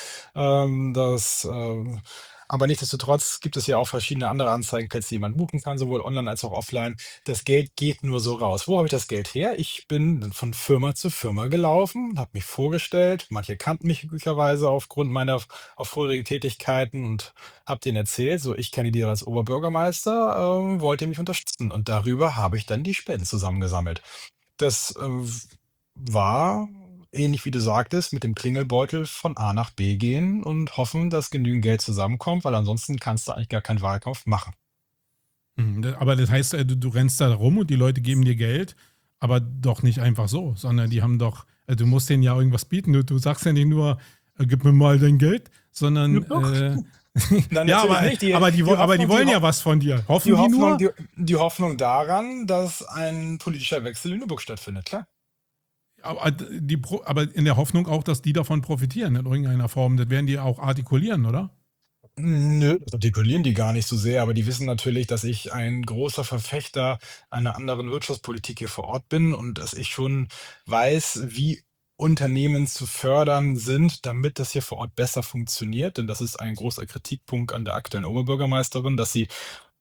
Aber nichtsdestotrotz gibt es ja auch verschiedene andere Anzeigenplätze, die man buchen kann, sowohl online als auch offline. Das Geld geht nur so raus. Wo habe ich das Geld her? Ich bin von Firma zu Firma gelaufen, habe mich vorgestellt. Manche kannten mich glücklicherweise aufgrund meiner auf vorherigen Tätigkeiten und habe denen erzählt, so ich kandidiere als Oberbürgermeister, wollt ihr mich unterstützen? Und darüber habe ich dann die Spenden zusammengesammelt. Das war ähnlich wie du sagtest, mit dem Klingelbeutel von A nach B gehen und hoffen, dass genügend Geld zusammenkommt, weil ansonsten kannst du eigentlich gar keinen Wahlkampf machen. Aber das heißt, du rennst da rum und die Leute geben dir Geld, aber doch nicht einfach so, sondern die haben doch, du musst denen ja irgendwas bieten. Du sagst ja nicht nur, gib mir mal dein Geld, Ja, sondern doch. Nein, ja, natürlich nicht. aber die wollen ja was von dir. Die Hoffen die Hoffnung, nur? die Hoffnung daran, dass ein politischer Wechsel in Lüneburg stattfindet, klar. Aber in der Hoffnung auch, dass die davon profitieren in irgendeiner Form. Das werden die auch artikulieren, oder? Nö, das artikulieren die gar nicht so sehr, aber die wissen natürlich, dass ich ein großer Verfechter einer anderen Wirtschaftspolitik hier vor Ort bin und dass ich schon weiß, wie Unternehmen zu fördern sind, damit das hier vor Ort besser funktioniert. Denn das ist ein großer Kritikpunkt an der aktuellen Oberbürgermeisterin, dass sie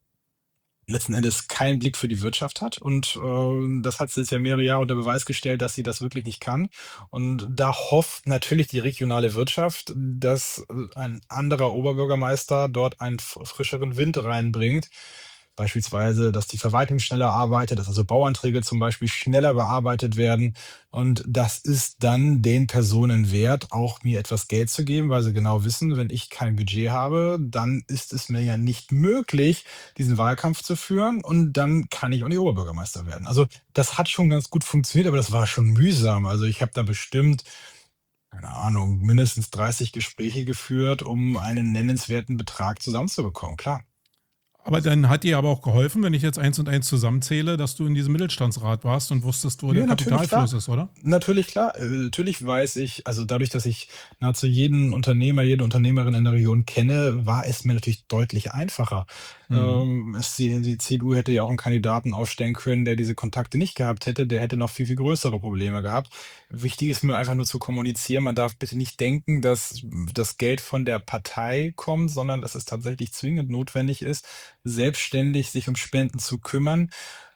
letzten Endes keinen Blick für die Wirtschaft hat. Und das hat sie jetzt ja mehrere Jahre unter Beweis gestellt, dass sie das wirklich nicht kann. Und da hofft natürlich die regionale Wirtschaft, dass ein anderer Oberbürgermeister dort einen frischeren Wind reinbringt. Beispielsweise, dass die Verwaltung schneller arbeitet, dass also Bauanträge zum Beispiel schneller bearbeitet werden. Und das ist dann den Personen wert, auch mir etwas Geld zu geben, weil sie genau wissen, wenn ich kein Budget habe, dann ist es mir ja nicht möglich, diesen Wahlkampf zu führen und dann kann ich auch nicht Oberbürgermeister werden. Also das hat schon ganz gut funktioniert, aber das war schon mühsam. Also ich habe da bestimmt, keine Ahnung, mindestens 30 Gespräche geführt, um einen nennenswerten Betrag zusammenzubekommen, klar. Aber dann hat dir aber auch geholfen, wenn ich jetzt eins und eins zusammenzähle, dass du in diesem Mittelstandsrat warst und wusstest, wo der Ja, natürlich, klar. Kapitalfluss ist, oder? Natürlich, klar. Natürlich weiß ich, also dadurch, dass ich nahezu jeden Unternehmer, jede Unternehmerin in der Region kenne, war es mir natürlich deutlich einfacher. Mhm. Die CDU hätte ja auch einen Kandidaten aufstellen können, der diese Kontakte nicht gehabt hätte, der hätte noch viel, viel größere Probleme gehabt. Wichtig ist mir einfach nur zu kommunizieren. Man darf bitte nicht denken, dass das Geld von der Partei kommt, sondern dass es tatsächlich zwingend notwendig ist, selbstständig sich um Spenden zu kümmern.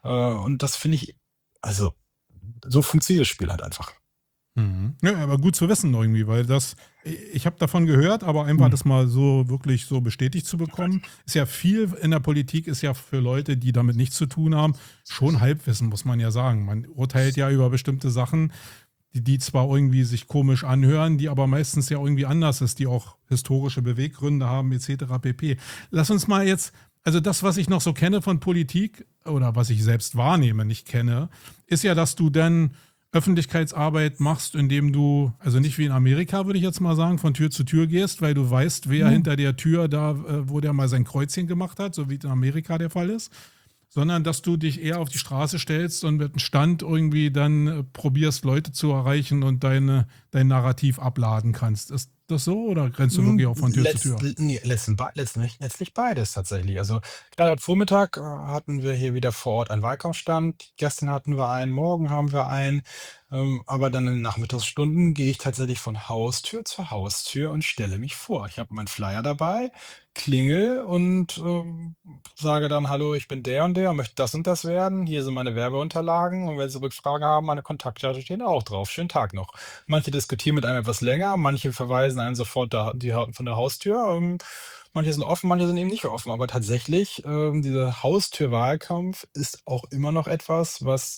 Und das finde ich, also so funktioniert das Spiel halt einfach. Mhm. Ja, aber gut zu wissen irgendwie, weil ich habe davon gehört, aber einfach Mhm. das mal so wirklich so bestätigt zu bekommen, ist ja viel in der Politik, ist ja für Leute, die damit nichts zu tun haben, schon Halbwissen, muss man ja sagen. Man urteilt ja über bestimmte Sachen, die zwar irgendwie sich komisch anhören, die aber meistens ja irgendwie anders ist, die auch historische Beweggründe haben, etc. pp. Lass uns mal jetzt, also das, was ich noch so kenne von Politik oder was ich selbst wahrnehme, nicht kenne, ist ja, dass du dann Öffentlichkeitsarbeit machst, indem du, also nicht wie in Amerika, würde ich jetzt mal sagen, von Tür zu Tür gehst, weil du weißt, wer Mhm. hinter der Tür da, wo der mal sein Kreuzchen gemacht hat, so wie es in Amerika der Fall ist, sondern dass du dich eher auf die Straße stellst und mit einem Stand irgendwie dann probierst, Leute zu erreichen und dein Narrativ abladen kannst. Ist das so oder grenzt du wirklich auch von Tür zu Tür? Letztlich beides tatsächlich. Also gerade heute Vormittag hatten wir hier wieder vor Ort einen Wahlkampfstand. Gestern hatten wir einen, morgen haben wir einen. Aber dann in den Nachmittagsstunden gehe ich tatsächlich von Haustür zu Haustür und stelle mich vor. Ich habe meinen Flyer dabei, klingel und sage dann, hallo, ich bin der und der und möchte das und das werden. Hier sind meine Werbeunterlagen und wenn Sie Rückfragen haben, meine Kontaktdaten stehen auch drauf. Schönen Tag noch. Manche diskutieren mit einem etwas länger, manche verweisen einen sofort von der Haustür. Manche sind offen, manche sind eben nicht offen. Aber tatsächlich, dieser Haustürwahlkampf ist auch immer noch etwas, was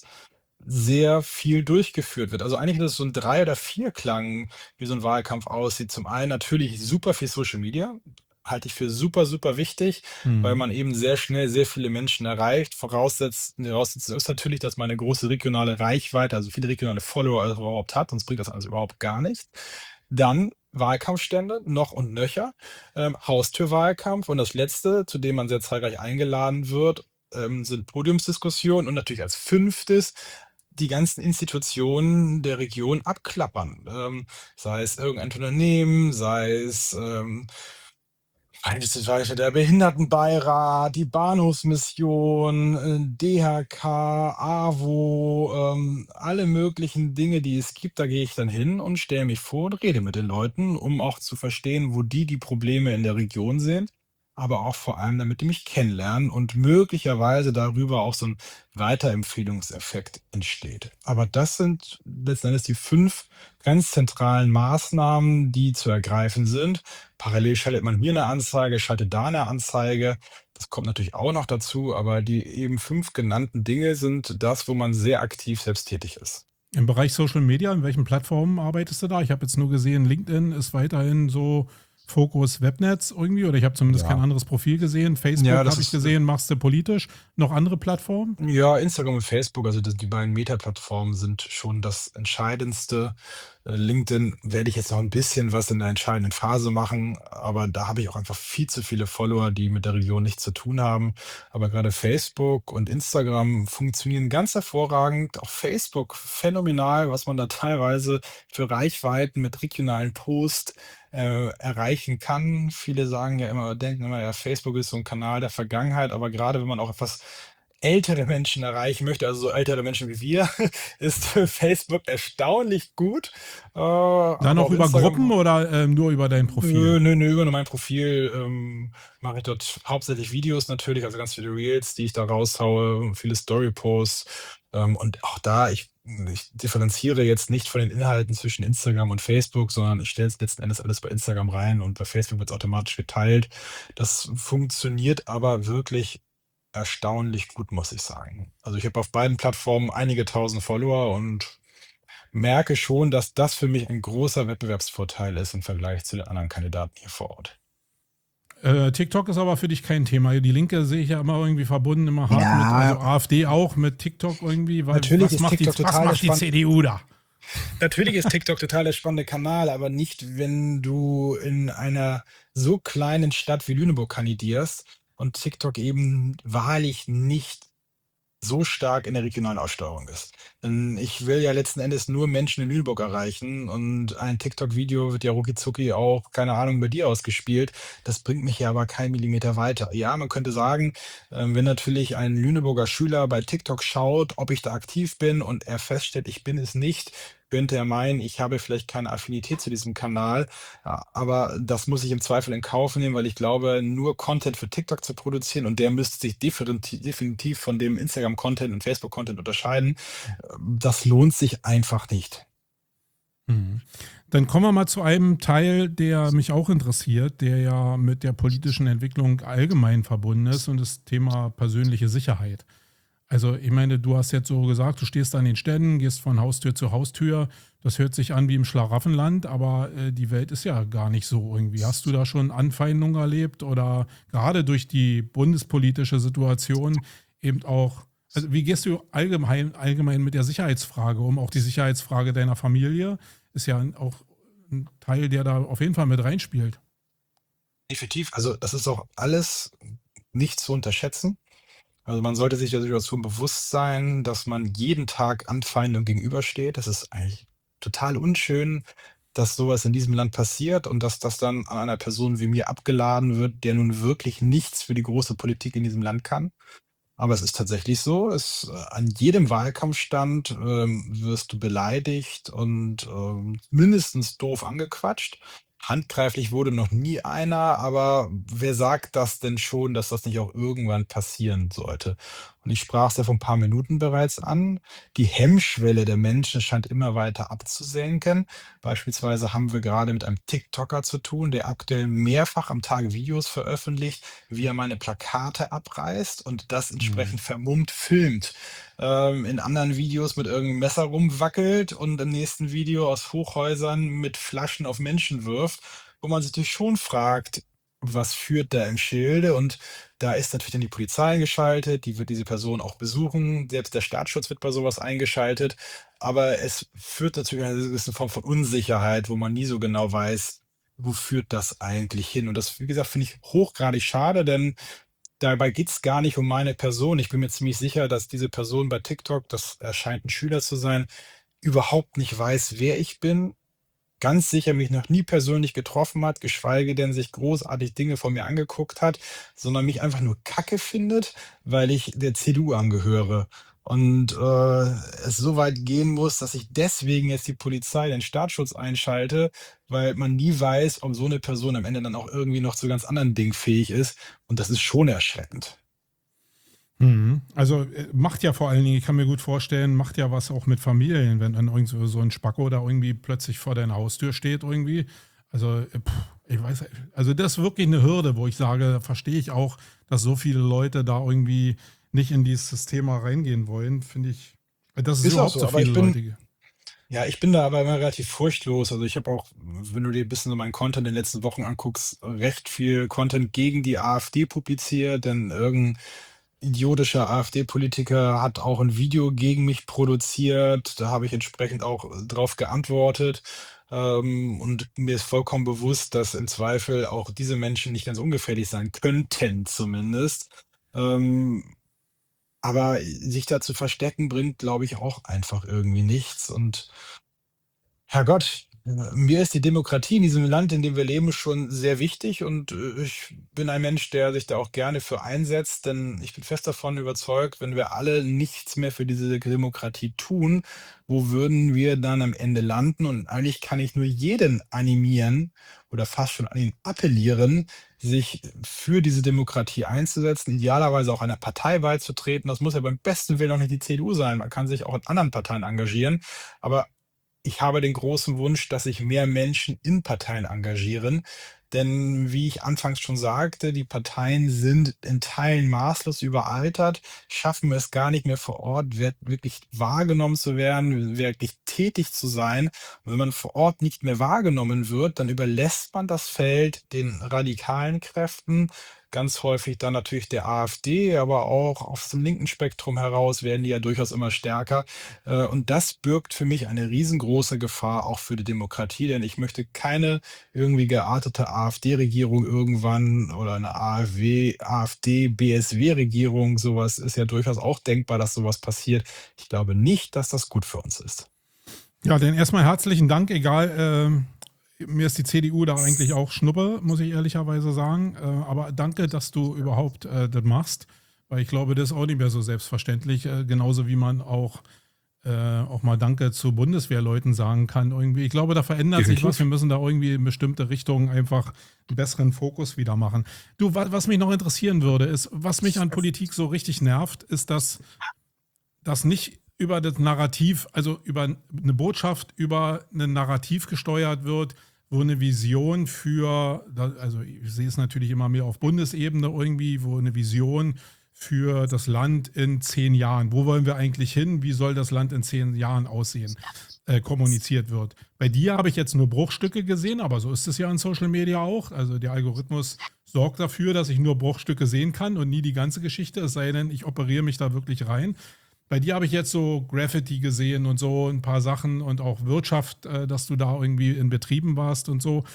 sehr viel durchgeführt wird. Also eigentlich ist es so ein Drei- oder Vierklang, wie so ein Wahlkampf aussieht. Zum einen natürlich super viel Social Media, halte ich für super, super wichtig, weil Hm. man eben sehr schnell sehr viele Menschen erreicht. Die Voraussetzung ist natürlich, dass man eine große regionale Reichweite, also viele regionale Follower überhaupt hat, sonst bringt das alles überhaupt gar nichts. Dann Wahlkampfstände, noch und nöcher, Haustürwahlkampf und das Letzte, zu dem man sehr zahlreich eingeladen wird, sind Podiumsdiskussionen und natürlich als Fünftes die ganzen Institutionen der Region abklappern. Sei es irgendein Unternehmen, sei es Beispielsweise der Behindertenbeirat, die Bahnhofsmission, DHK, AWO, alle möglichen Dinge, die es gibt, da gehe ich dann hin und stelle mich vor und rede mit den Leuten, um auch zu verstehen, wo die Probleme in der Region sind, aber auch vor allem, damit die mich kennenlernen und möglicherweise darüber auch so ein Weiterempfehlungseffekt entsteht. Aber das sind letzten Endes die 5 ganz zentralen Maßnahmen, die zu ergreifen sind. Parallel schaltet man hier eine Anzeige, schaltet da eine Anzeige. Das kommt natürlich auch noch dazu, aber die eben 5 genannten Dinge sind das, wo man sehr aktiv selbst tätig ist. Im Bereich Social Media, in welchen Plattformen arbeitest du da? Ich habe jetzt nur gesehen, LinkedIn ist weiterhin so Fokus Webnetz irgendwie, oder ich habe zumindest kein Ja. anderes Profil gesehen. Ja, Facebook das habe ich ist gesehen, machst du politisch. Noch andere Plattformen? ja, Instagram und Facebook, also die beiden Meta-Plattformen sind schon das Entscheidendste. LinkedIn werde ich jetzt noch ein bisschen was in der entscheidenden Phase machen, aber da habe ich auch einfach viel zu viele Follower, die mit der Region nichts zu tun haben. Aber gerade Facebook und Instagram funktionieren ganz hervorragend. Auch Facebook phänomenal, was man da teilweise für Reichweiten mit regionalen Posts erreichen kann. Viele sagen ja immer, denken immer, ja, Facebook ist so ein Kanal der Vergangenheit, aber gerade wenn man auch etwas ältere Menschen erreichen möchte, also so ältere Menschen wie wir, ist Facebook erstaunlich gut. Dann Aber auch auf über Gruppen Instagram, oder nur über dein Profil? nö, über mein Profil mache ich dort hauptsächlich Videos natürlich, also ganz viele Reels, die ich da raushaue, viele Story-Posts. Und auch da, ich differenziere jetzt nicht von den Inhalten zwischen Instagram und Facebook, sondern ich stelle es letzten Endes alles bei Instagram rein und bei Facebook wird es automatisch geteilt. Das funktioniert aber wirklich erstaunlich gut, muss ich sagen. Also, ich habe auf beiden Plattformen einige Tausend Follower und merke schon, dass das für mich ein großer Wettbewerbsvorteil ist im Vergleich zu den anderen Kandidaten hier vor Ort. TikTok ist aber für dich kein Thema. Die Linke sehe ich ja immer irgendwie verbunden, immer hart mit, also Ja, AfD auch mit TikTok irgendwie, weil natürlich ist TikTok was total der macht die spann CDU da? natürlich ist TikTok total der spannende Kanal, aber nicht, wenn du in einer so kleinen Stadt wie Lüneburg kandidierst und TikTok eben wahrlich nicht so stark in der regionalen Aussteuerung ist. Denn ich will ja letzten Endes nur Menschen in Lüneburg erreichen und ein TikTok-Video wird ja rucki auch, keine Ahnung, bei dir ausgespielt. Das bringt mich ja aber keinen Millimeter weiter. Ja, man könnte sagen, wenn natürlich ein Lüneburger Schüler bei TikTok schaut, ob ich da aktiv bin und er feststellt, ich bin es nicht, könnte er meinen, ich habe vielleicht keine Affinität zu diesem Kanal. Ja, aber das muss ich im Zweifel in Kauf nehmen, weil ich glaube, nur Content für TikTok zu produzieren und der müsste sich definitiv von dem Instagram-Content und Facebook-Content unterscheiden, das lohnt sich einfach nicht. Mhm. Dann kommen wir mal zu einem Teil, der mich auch interessiert, der ja mit der politischen Entwicklung allgemein verbunden ist und das Thema persönliche Sicherheit. Also ich meine, du hast jetzt so gesagt, du stehst an den Ständen, gehst von Haustür zu Haustür. Das hört sich an wie im Schlaraffenland, aber die Welt ist ja gar nicht so irgendwie. Hast du da schon Anfeindungen erlebt oder gerade durch die bundespolitische Situation eben auch, also wie gehst du allgemein mit der Sicherheitsfrage um? Auch die Sicherheitsfrage deiner Familie ist ja auch ein Teil, der da auf jeden Fall mit reinspielt. Definitiv. Also das ist auch alles nicht zu unterschätzen. Also man sollte sich der Situation bewusst sein, dass man jeden Tag Anfeindung gegenübersteht. Das ist eigentlich total unschön, dass sowas in diesem Land passiert und dass das dann an einer Person wie mir abgeladen wird, der nun wirklich nichts für die große Politik in diesem Land kann. Aber es ist tatsächlich so, an jedem Wahlkampfstand, wirst du beleidigt und, mindestens doof angequatscht. Handgreiflich wurde noch nie einer, aber wer sagt das denn schon, dass das nicht auch irgendwann passieren sollte? Und ich sprach es ja vor ein paar Minuten bereits an. Die Hemmschwelle der Menschen scheint immer weiter abzusenken. Beispielsweise haben wir gerade mit einem TikToker zu tun, der aktuell mehrfach am Tag Videos veröffentlicht, wie er meine Plakate abreißt und das Mhm. entsprechend vermummt filmt. In anderen Videos mit irgendeinem Messer rumwackelt und im nächsten Video aus Hochhäusern mit Flaschen auf Menschen wirft, wo man sich natürlich schon fragt, was führt da im Schilde? Und da ist natürlich dann die Polizei eingeschaltet, die wird diese Person auch besuchen. Selbst der Staatsschutz wird bei sowas eingeschaltet. Aber es führt natürlich eine gewisse Form von Unsicherheit, wo man nie so genau weiß, wo führt das eigentlich hin? Und das, wie gesagt, finde ich hochgradig schade, denn dabei geht's gar nicht um meine Person. Ich bin mir ziemlich sicher, dass diese Person bei TikTok, das erscheint ein Schüler zu sein, überhaupt nicht weiß, wer ich bin ganz sicher mich noch nie persönlich getroffen hat, geschweige denn sich großartig Dinge von mir angeguckt hat, sondern mich einfach nur Kacke findet, weil ich der CDU angehöre. Und es so weit gehen muss, dass ich deswegen jetzt die Polizei, den Staatsschutz einschalte, weil man nie weiß, ob so eine Person am Ende dann auch irgendwie noch zu ganz anderen Dingen fähig ist. Und das ist schon erschreckend. Mhm. Also macht ja vor allen Dingen, ich kann mir gut vorstellen, macht ja was auch mit Familien, wenn dann irgend so ein Spacko da irgendwie plötzlich vor deiner Haustür steht irgendwie. Also ich weiß, also das ist wirklich eine Hürde, wo ich sage, da verstehe ich auch, dass so viele Leute da irgendwie nicht in dieses Thema reingehen wollen, finde ich, dass es Ist auch überhaupt so, so aber viele Leute gibt. ja, ich bin da aber immer relativ furchtlos. Also ich habe auch, wenn du dir ein bisschen so meinen Content in den letzten Wochen anguckst, recht viel Content gegen die AfD publiziert, denn irgendein idiotischer AfD-Politiker hat auch ein Video gegen mich produziert. Da habe ich entsprechend auch drauf geantwortet. Und mir ist vollkommen bewusst, dass im Zweifel auch diese Menschen nicht ganz ungefährlich sein könnten, zumindest. Ähm, aber sich da zu verstecken, bringt, glaube ich, auch einfach irgendwie nichts. Und Herrgott, mir ist die Demokratie in diesem Land, in dem wir leben, schon sehr wichtig und ich bin ein Mensch, der sich da auch gerne für einsetzt, denn ich bin fest davon überzeugt, wenn wir alle nichts mehr für diese Demokratie tun, wo würden wir dann am Ende landen? Und eigentlich kann ich nur jeden animieren oder fast schon an ihn appellieren, sich für diese Demokratie einzusetzen, idealerweise auch einer Partei beizutreten. Das muss ja beim besten Willen auch nicht die CDU sein. Man kann sich auch in anderen Parteien engagieren. Aber ich habe den großen Wunsch, dass sich mehr Menschen in Parteien engagieren. Denn wie ich anfangs schon sagte, die Parteien sind in Teilen maßlos überaltert, schaffen es gar nicht mehr vor Ort wirklich wahrgenommen zu werden, wirklich tätig zu sein. Und wenn man vor Ort nicht mehr wahrgenommen wird, dann überlässt man das Feld den radikalen Kräften, ganz häufig dann natürlich der AfD, aber auch auf dem linken Spektrum heraus werden die ja durchaus immer stärker. Und das birgt für mich eine riesengroße Gefahr auch für die Demokratie, denn ich möchte keine irgendwie geartete AfD-Regierung irgendwann oder eine AfD-BSW-Regierung. Sowas ist ja durchaus auch denkbar, dass sowas passiert. Ich glaube nicht, dass das gut für uns ist. Ja, denn erstmal herzlichen Dank, egal, mir ist die CDU da eigentlich auch Schnuppe, muss ich ehrlicherweise sagen. Aber danke, dass du überhaupt das machst, weil ich glaube, das ist auch nicht mehr so selbstverständlich. Genauso wie man auch mal Danke zu Bundeswehrleuten sagen kann irgendwie. Ich glaube, da verändert sich was. Wir Definitiv. müssen da irgendwie in bestimmte Richtungen einfach einen besseren Fokus wieder machen. Du, was mich noch interessieren würde, ist, was mich an Politik so richtig nervt, ist, dass das nicht über das Narrativ, also über eine Botschaft, über ein Narrativ gesteuert wird, wo eine Vision für, also ich sehe es natürlich immer mehr auf Bundesebene irgendwie, wo eine Vision für das Land in 10 Jahren, wo wollen wir eigentlich hin, wie soll das Land in 10 Jahren aussehen, kommuniziert wird. Bei dir habe ich jetzt nur Bruchstücke gesehen, aber so ist es ja in Social Media auch. Also der Algorithmus sorgt dafür, dass ich nur Bruchstücke sehen kann und nie die ganze Geschichte, es sei denn, ich operiere mich da wirklich rein. Bei dir habe ich jetzt so Graffiti gesehen und so ein paar Sachen und auch Wirtschaft, dass du da irgendwie in Betrieben warst und so.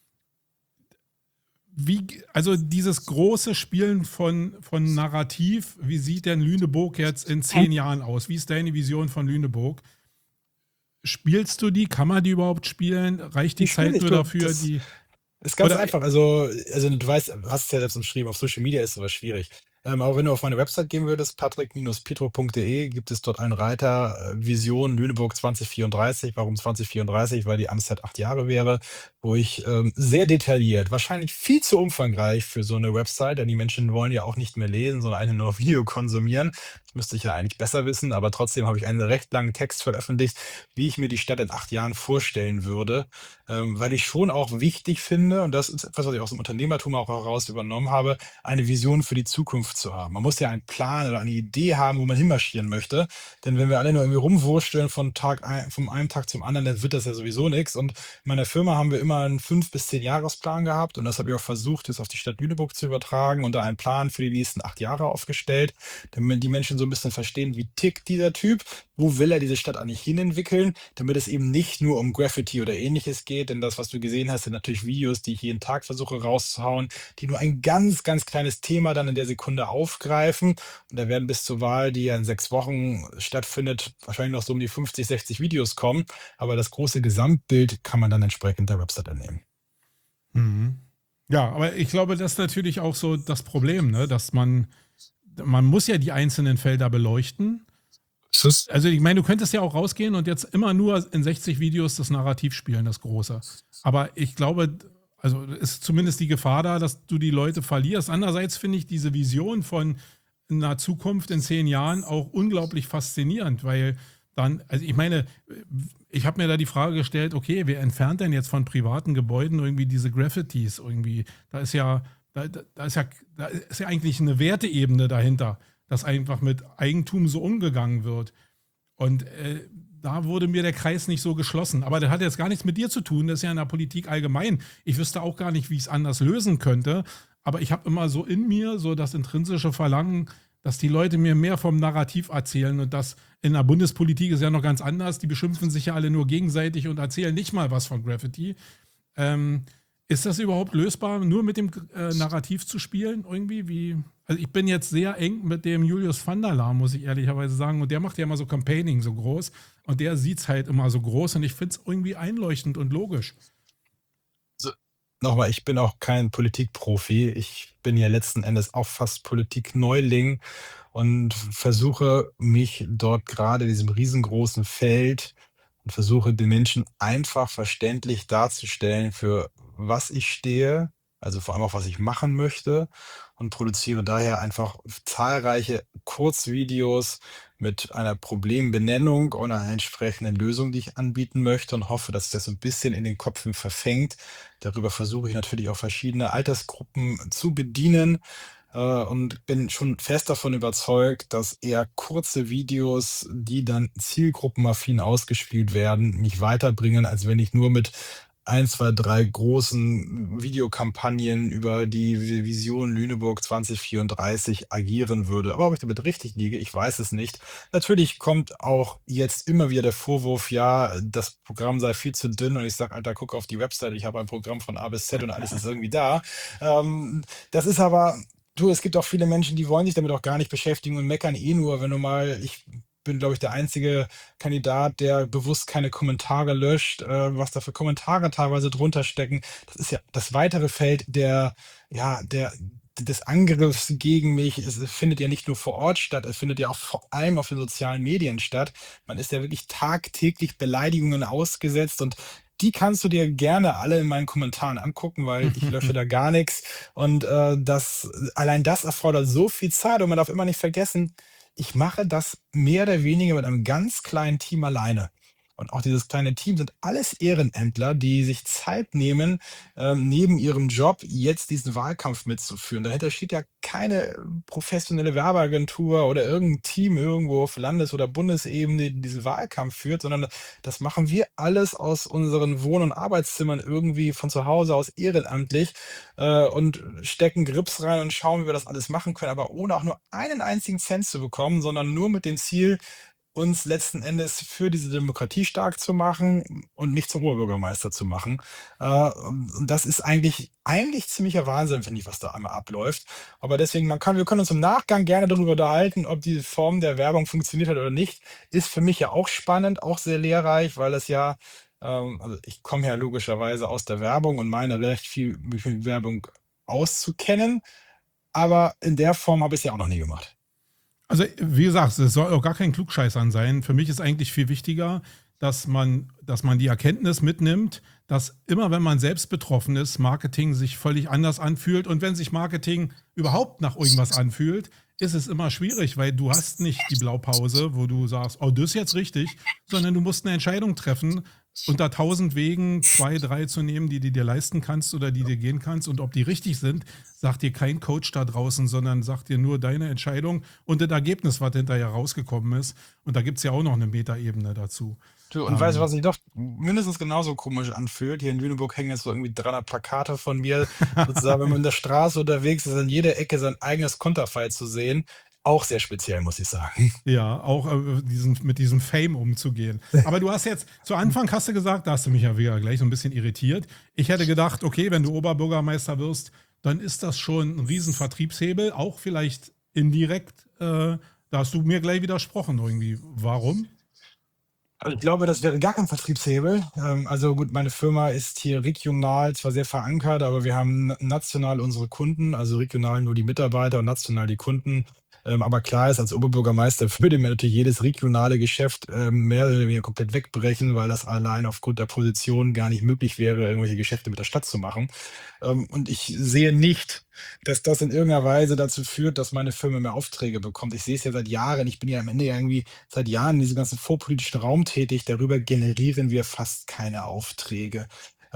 Also dieses große Spielen von Narrativ, wie sieht denn Lüneburg jetzt in 10 Jahren aus? Wie ist deine Vision von Lüneburg? Spielst du die? Kann man die überhaupt spielen? Reicht die Wie Zeit schwierig, nur du, dafür, das die ist ganz oder einfach. Also du weißt, du hast es ja selbst umschrieben, auf Social Media ist sowas schwierig. Aber wenn du auf meine Website gehen würdest, patrick-petro.de, gibt es dort einen Reiter Vision Lüneburg 2034. Warum 2034? Weil die Amtszeit 8 Jahre wäre, wo ich sehr detailliert, wahrscheinlich viel zu umfangreich für so eine Website, denn die Menschen wollen ja auch nicht mehr lesen, sondern eigentlich nur noch Video konsumieren. Das müsste ich ja eigentlich besser wissen, aber trotzdem habe ich einen recht langen Text veröffentlicht, wie ich mir die Stadt in 8 Jahren vorstellen würde, weil ich schon auch wichtig finde, und das ist etwas, was ich aus dem Unternehmertum auch heraus übernommen habe, eine Vision für die Zukunft zu haben. Man muss ja einen Plan oder eine Idee haben, wo man hinmarschieren möchte. Denn wenn wir alle nur irgendwie rumwursteln vom einen Tag zum anderen, dann wird das ja sowieso nichts. Und in meiner Firma haben wir immer einen 5- bis 10-Jahresplan gehabt. Und das habe ich auch versucht, jetzt auf die Stadt Lüneburg zu übertragen und da einen Plan für die nächsten 8 Jahre aufgestellt, damit die Menschen so ein bisschen verstehen, wie tickt dieser Typ. wo will er diese Stadt eigentlich hinentwickeln, damit es eben nicht nur um Graffiti oder Ähnliches geht. Denn das, was du gesehen hast, sind natürlich Videos, die ich jeden Tag versuche rauszuhauen, die nur ein ganz, ganz kleines Thema dann in der Sekunde aufgreifen. Und da werden bis zur Wahl, die ja in 6 Wochen stattfindet, wahrscheinlich noch so um die 50, 60 Videos kommen. Aber das große Gesamtbild kann man dann entsprechend der Website entnehmen. Mhm. Ja, aber ich glaube, das ist natürlich auch so das Problem, ne? Dass man muss ja die einzelnen Felder beleuchten. Es ist Also ich meine, du könntest ja auch rausgehen und jetzt immer nur in 60 Videos das Narrativ spielen, das Große. Aber ich glaube, also ist zumindest die Gefahr da, dass du die Leute verlierst. Andererseits finde ich diese Vision von einer Zukunft in 10 Jahren auch unglaublich faszinierend, weil dann, also ich meine, ich habe mir da die Frage gestellt, okay, wer entfernt denn jetzt von privaten Gebäuden irgendwie diese Graffitis irgendwie? Da ist ja eigentlich eine Werteebene dahinter, dass einfach mit Eigentum so umgegangen wird. Und da wurde mir der Kreis nicht so geschlossen. Aber das hat jetzt gar nichts mit dir zu tun. Das ist ja in der Politik allgemein. Ich wüsste auch gar nicht, wie ich es anders lösen könnte. Aber ich habe immer so in mir so das intrinsische Verlangen, dass die Leute mir mehr vom Narrativ erzählen. Und das in der Bundespolitik ist ja noch ganz anders. Die beschimpfen sich ja alle nur gegenseitig und erzählen nicht mal was von Graffiti. Ähm, Ist das überhaupt lösbar, nur mit dem Narrativ zu spielen irgendwie? Also ich bin jetzt sehr eng mit dem Julius van der Laar, muss ich ehrlicherweise sagen. Und der macht ja immer so Campaigning so groß. Und der sieht es halt immer so groß. Und ich finde es irgendwie einleuchtend und logisch. so, nochmal, ich bin auch kein Politikprofi. Ich bin ja letzten Endes auch fast Politikneuling und versuche mich dort gerade in diesem riesengroßen Feld und versuche den Menschen einfach verständlich darzustellen, für was ich stehe, also vor allem auch, was ich machen möchte, und produziere daher einfach zahlreiche Kurzvideos mit einer Problembenennung und einer entsprechenden Lösung, die ich anbieten möchte, und hoffe, dass sich das so ein bisschen in den Köpfen verfängt. Darüber versuche ich natürlich auch verschiedene Altersgruppen zu bedienen, und bin schon fest davon überzeugt, dass eher kurze Videos, die dann zielgruppenaffin ausgespielt werden, mich weiterbringen, als wenn ich nur mit 1, 2, 3 großen Videokampagnen über die Vision Lüneburg 2034 agieren würde. Aber ob ich damit richtig liege, ich weiß es nicht. Natürlich kommt auch jetzt immer wieder der Vorwurf, ja, das Programm sei viel zu dünn, und ich sage, Alter, guck auf die Website, ich habe ein Programm von A bis Z und alles ist irgendwie da. Das ist aber, du, es gibt auch viele Menschen, die wollen sich damit auch gar nicht beschäftigen und meckern eh nur, wenn du mal, ich bin, glaube ich, der einzige Kandidat, der bewusst keine Kommentare löscht, was da für Kommentare teilweise drunter stecken. Das ist ja das weitere Feld des Angriffs gegen mich. Es findet ja nicht nur vor Ort statt, es findet ja auch vor allem auf den sozialen Medien statt. Man ist ja wirklich tagtäglich Beleidigungen ausgesetzt, und die kannst du dir gerne alle in meinen Kommentaren angucken, weil ich lösche da gar nichts. Und allein das erfordert so viel Zeit, und man darf immer nicht vergessen, ich mache das mehr oder weniger mit einem ganz kleinen Team alleine. Und auch dieses kleine Team sind alles Ehrenämtler, die sich Zeit nehmen, neben ihrem Job jetzt diesen Wahlkampf mitzuführen. Dahinter steht ja keine professionelle Werbeagentur oder irgendein Team irgendwo auf Landes- oder Bundesebene, die diesen Wahlkampf führt, sondern das machen wir alles aus unseren Wohn- und Arbeitszimmern irgendwie von zu Hause aus ehrenamtlich, und stecken Grips rein und schauen, wie wir das alles machen können, aber ohne auch nur einen einzigen Cent zu bekommen, sondern nur mit dem Ziel, uns letzten Endes für diese Demokratie stark zu machen und nicht zum Oberbürgermeister zu machen. Und das ist eigentlich ziemlicher Wahnsinn, finde ich, was da einmal abläuft. Aber deswegen, wir können uns im Nachgang gerne darüber unterhalten, ob diese Form der Werbung funktioniert hat oder nicht. Ist für mich ja auch spannend, auch sehr lehrreich, weil es ja, also ich komme ja logischerweise aus der Werbung und meine recht viel mich mit Werbung auszukennen, aber in der Form habe ich es ja auch noch nie gemacht. Also, wie gesagt, es soll auch gar kein Klugscheißern sein. Für mich ist eigentlich viel wichtiger, dass man die Erkenntnis mitnimmt, dass immer, wenn man selbst betroffen ist, Marketing sich völlig anders anfühlt. Und wenn sich Marketing überhaupt nach irgendwas anfühlt, ist es immer schwierig, weil du hast nicht die Blaupause, wo du sagst, oh, das ist jetzt richtig, sondern du musst eine Entscheidung treffen, unter 1000 Wegen 2, 3 zu nehmen, die du dir leisten kannst oder die dir gehen kannst. Und ob die richtig sind, sagt dir kein Coach da draußen, sondern sagt dir nur deine Entscheidung und das Ergebnis, was hinterher rausgekommen ist. Und da gibt es ja auch noch eine Metaebene dazu. Du, und weißt du, Ähm, was sich doch mindestens genauso komisch anfühlt? Hier in Lüneburg hängen jetzt so irgendwie 300 Plakate von mir. Sozusagen, wenn man in der Straße unterwegs ist, an jeder Ecke sein eigenes Konterfei zu sehen. Auch sehr speziell, muss ich sagen. Ja, auch mit diesem Fame umzugehen. Aber du hast jetzt, zu Anfang hast du gesagt, da hast du mich ja wieder gleich so ein bisschen irritiert. Ich hätte gedacht, okay, wenn du Oberbürgermeister wirst, dann ist das schon ein riesen Vertriebshebel, auch vielleicht indirekt. Da hast du mir gleich widersprochen irgendwie. Warum? Also ich glaube, das wäre gar kein Vertriebshebel. Also gut, meine Firma ist hier regional zwar sehr verankert, aber wir haben national unsere Kunden, also regional nur die Mitarbeiter und national die Kunden. Aber klar ist, als Oberbürgermeister würde mir natürlich jedes regionale Geschäft mehr oder weniger komplett wegbrechen, weil das allein aufgrund der Position gar nicht möglich wäre, irgendwelche Geschäfte mit der Stadt zu machen. Und ich sehe nicht, dass das in irgendeiner Weise dazu führt, dass meine Firma mehr Aufträge bekommt. Ich sehe es ja seit Jahren. Ich bin ja am Ende ja irgendwie seit Jahren in diesem ganzen vorpolitischen Raum tätig. Darüber generieren wir fast keine Aufträge.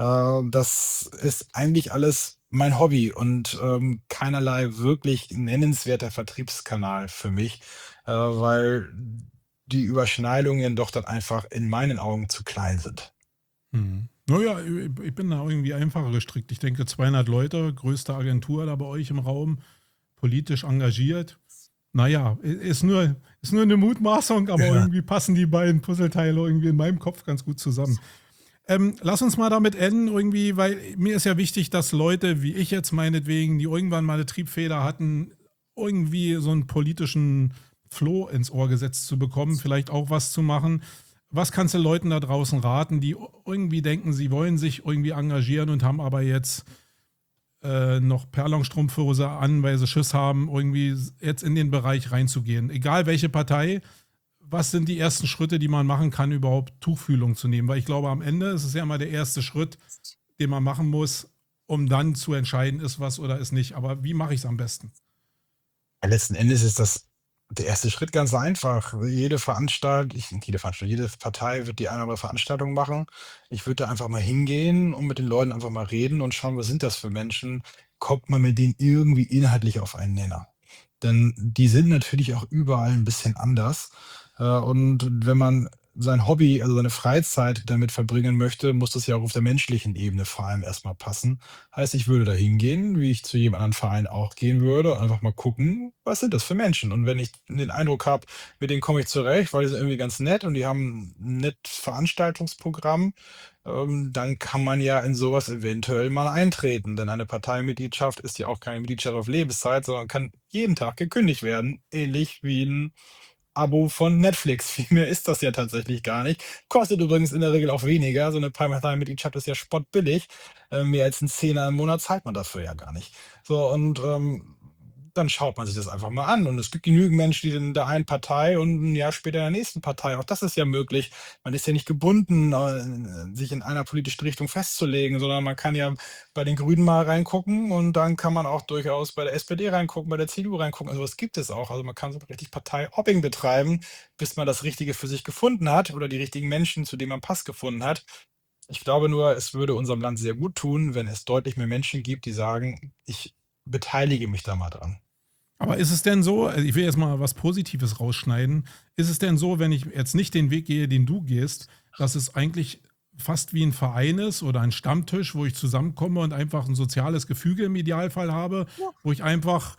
Das ist eigentlich alles mein Hobby und keinerlei wirklich nennenswerter Vertriebskanal für mich, weil die Überschneidungen doch dann einfach in meinen Augen zu klein sind. Hm. Naja, ich bin da irgendwie einfacher gestrickt. Ich denke, 200 Leute, größte Agentur da bei euch im Raum, politisch engagiert. Naja, ist nur eine Mutmaßung, aber Ja. irgendwie passen die beiden Puzzleteile irgendwie in meinem Kopf ganz gut zusammen. Lass uns mal damit enden, irgendwie, weil mir ist ja wichtig, dass Leute wie ich jetzt meinetwegen, die irgendwann mal eine Triebfeder hatten, irgendwie so einen politischen Floh ins Ohr gesetzt zu bekommen, vielleicht auch was zu machen. Was kannst du Leuten da draußen raten, die irgendwie denken, sie wollen sich irgendwie engagieren und haben aber jetzt noch Perlonstrumpfhose an, weil sie Schiss haben, irgendwie jetzt in den Bereich reinzugehen? Egal welche Partei, was sind die ersten Schritte, die man machen kann, überhaupt Tuchfühlung zu nehmen? Weil ich glaube, am Ende ist es ja immer der erste Schritt, den man machen muss, um dann zu entscheiden, ist was oder ist nicht. Aber wie mache ich es am besten? Ja, letzten Endes ist das der erste Schritt ganz einfach. Jede Partei wird die eine oder andere Veranstaltung machen. Ich würde da einfach mal hingehen und mit den Leuten einfach mal reden und schauen, was sind das für Menschen? Kommt man mit denen irgendwie inhaltlich auf einen Nenner? Denn die sind natürlich auch überall ein bisschen anders. Und wenn man sein Hobby, also seine Freizeit damit verbringen möchte, muss das ja auch auf der menschlichen Ebene vor allem erstmal passen. Heißt, ich würde da hingehen, wie ich zu jedem anderen Verein auch gehen würde, und einfach mal gucken, was sind das für Menschen? Und wenn ich den Eindruck habe, mit denen komme ich zurecht, weil die sind irgendwie ganz nett und die haben 'n nettes Veranstaltungsprogramm, dann kann man ja in sowas eventuell mal eintreten. Denn eine Parteimitgliedschaft ist ja auch keine Mitgliedschaft auf Lebenszeit, sondern kann jeden Tag gekündigt werden, ähnlich wie ein Abo von Netflix. Viel mehr ist das ja tatsächlich gar nicht. Kostet übrigens in der Regel auch weniger. So 'ne Parteimitgliedschaft ist ja spottbillig. Mehr als 'n Zehner im Monat zahlt man dafür ja gar nicht. So und, dann schaut man sich das einfach mal an. Und es gibt genügend Menschen, die sind in der einen Partei und 'n Jahr später in der nächsten Partei. Auch das ist ja möglich. Man ist ja nicht gebunden, sich in einer politischen Richtung festzulegen, sondern man kann ja bei den Grünen mal reingucken und dann kann man auch durchaus bei der SPD reingucken, bei der CDU reingucken. Also, das gibt es auch. Also, man kann so richtig Parteihopping betreiben, bis man das Richtige für sich gefunden hat oder die richtigen Menschen, zu denen man passt, gefunden hat. Ich glaube nur, es würde unserem Land sehr gut tun, wenn es deutlich mehr Menschen gibt, die sagen: „Ich beteilige mich da mal dran.“ Aber ist es denn so, also ich will jetzt mal was Positives rausschneiden, ist es denn so, wenn ich jetzt nicht den Weg gehe, den du gehst, dass es eigentlich fast wie ein Verein ist oder ein Stammtisch, wo ich zusammenkomme und einfach ein soziales Gefüge im Idealfall habe, Ja. wo ich einfach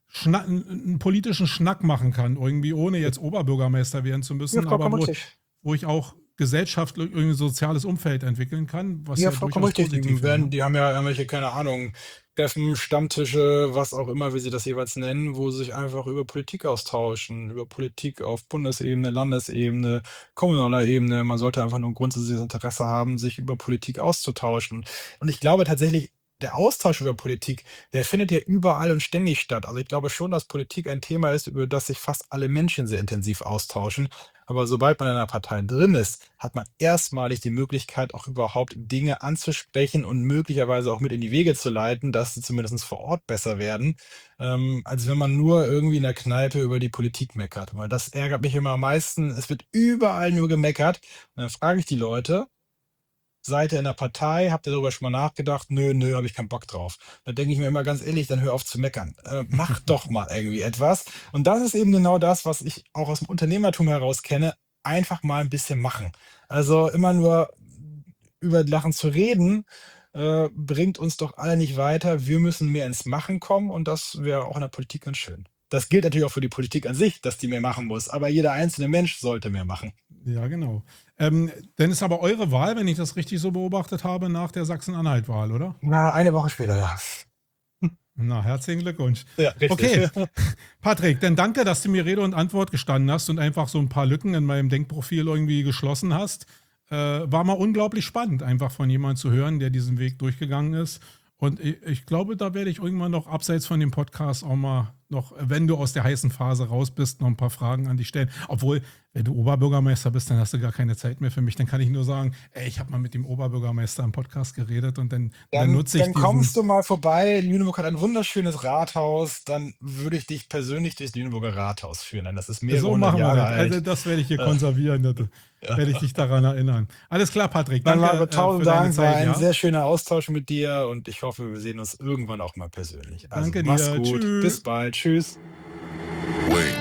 einen politischen Schnack machen kann, irgendwie ohne jetzt Oberbürgermeister werden zu Ja, müssen, aber vollkommen richtig. wo ich auch gesellschaftlich irgendwie ein soziales Umfeld entwickeln kann, was Ja, ja vollkommen durchaus richtig. positiv wäre, ne? Die haben ja irgendwelche, keine Ahnung, Treffen, Stammtische, was auch immer, wie sie das jeweils nennen, wo sie sich einfach über Politik austauschen, über Politik auf Bundesebene, Landesebene, kommunaler Ebene. Man sollte einfach nur 'n grundsätzliches Interesse haben, sich über Politik auszutauschen. Und ich glaube tatsächlich, der Austausch über Politik, der findet ja überall und ständig statt. Also, ich glaube schon, dass Politik ein Thema ist, über das sich fast alle Menschen sehr intensiv austauschen. Aber sobald man in einer Partei drin ist, hat man erstmalig die Möglichkeit, auch überhaupt Dinge anzusprechen und möglicherweise auch mit in die Wege zu leiten, dass sie zumindest vor Ort besser werden, als wenn man nur irgendwie in der Kneipe über die Politik meckert. Weil das ärgert mich immer am meisten. Es wird überall nur gemeckert. Und dann frage ich die Leute: Seid ihr in der Partei? Habt ihr darüber schon mal nachgedacht? „Nö, nö, habe ich keinen Bock drauf.“ Da denke ich mir immer ganz ehrlich: „Dann hör auf zu meckern. Mach doch mal irgendwie etwas.“ Und das ist eben genau das, was ich auch aus dem Unternehmertum heraus kenne: Einfach mal ein bisschen machen. Also, immer nur über Lachen zu reden, bringt uns doch alle nicht weiter. Wir müssen mehr ins Machen kommen und das wäre auch in der Politik ganz schön. Das gilt natürlich auch für die Politik an sich, dass die mehr machen muss, aber jeder einzelne Mensch sollte mehr machen. Ja, genau. Dann ist aber eure Wahl, wenn ich das richtig so beobachtet habe, nach der Sachsen-Anhalt-Wahl, oder? Na, eine Woche später, ja. Na, herzlichen Glückwunsch. Ja, richtig. Okay, Patrick, dann danke, dass du mir Rede und Antwort gestanden hast und einfach so ein paar Lücken in meinem Denkprofil irgendwie geschlossen hast. War mal unglaublich spannend, einfach von jemandem zu hören, der diesen Weg durchgegangen ist. Und ich glaube, da werde ich irgendwann noch abseits von dem Podcast auch mal noch, wenn du aus der heißen Phase raus bist, noch ein paar Fragen an dich stellen. Obwohl, wenn du Oberbürgermeister bist, dann hast du gar keine Zeit mehr für mich. Dann kann ich nur sagen, ey, ich habe mal mit dem Oberbürgermeister im Podcast geredet und dann nutze ich Dann diesen. kommst du mal vorbei. Lüneburg hat ein wunderschönes Rathaus. Dann würde ich dich persönlich durchs Lüneburger Rathaus führen. Das ist mehrere So hundert machen wir Jahre das. Also alt. das werde ich hier Äh, konservieren. Das ja. werde ich dich daran erinnern. Alles klar, Patrick. Dann Danke Margot, tausend für deine Dank. War Zeit. ein Ja? sehr schöner Austausch mit dir und ich hoffe, wir sehen uns irgendwann auch mal persönlich. Also Danke mach's dir. gut. Tschüss. Bis bald. Tschüss. Wait.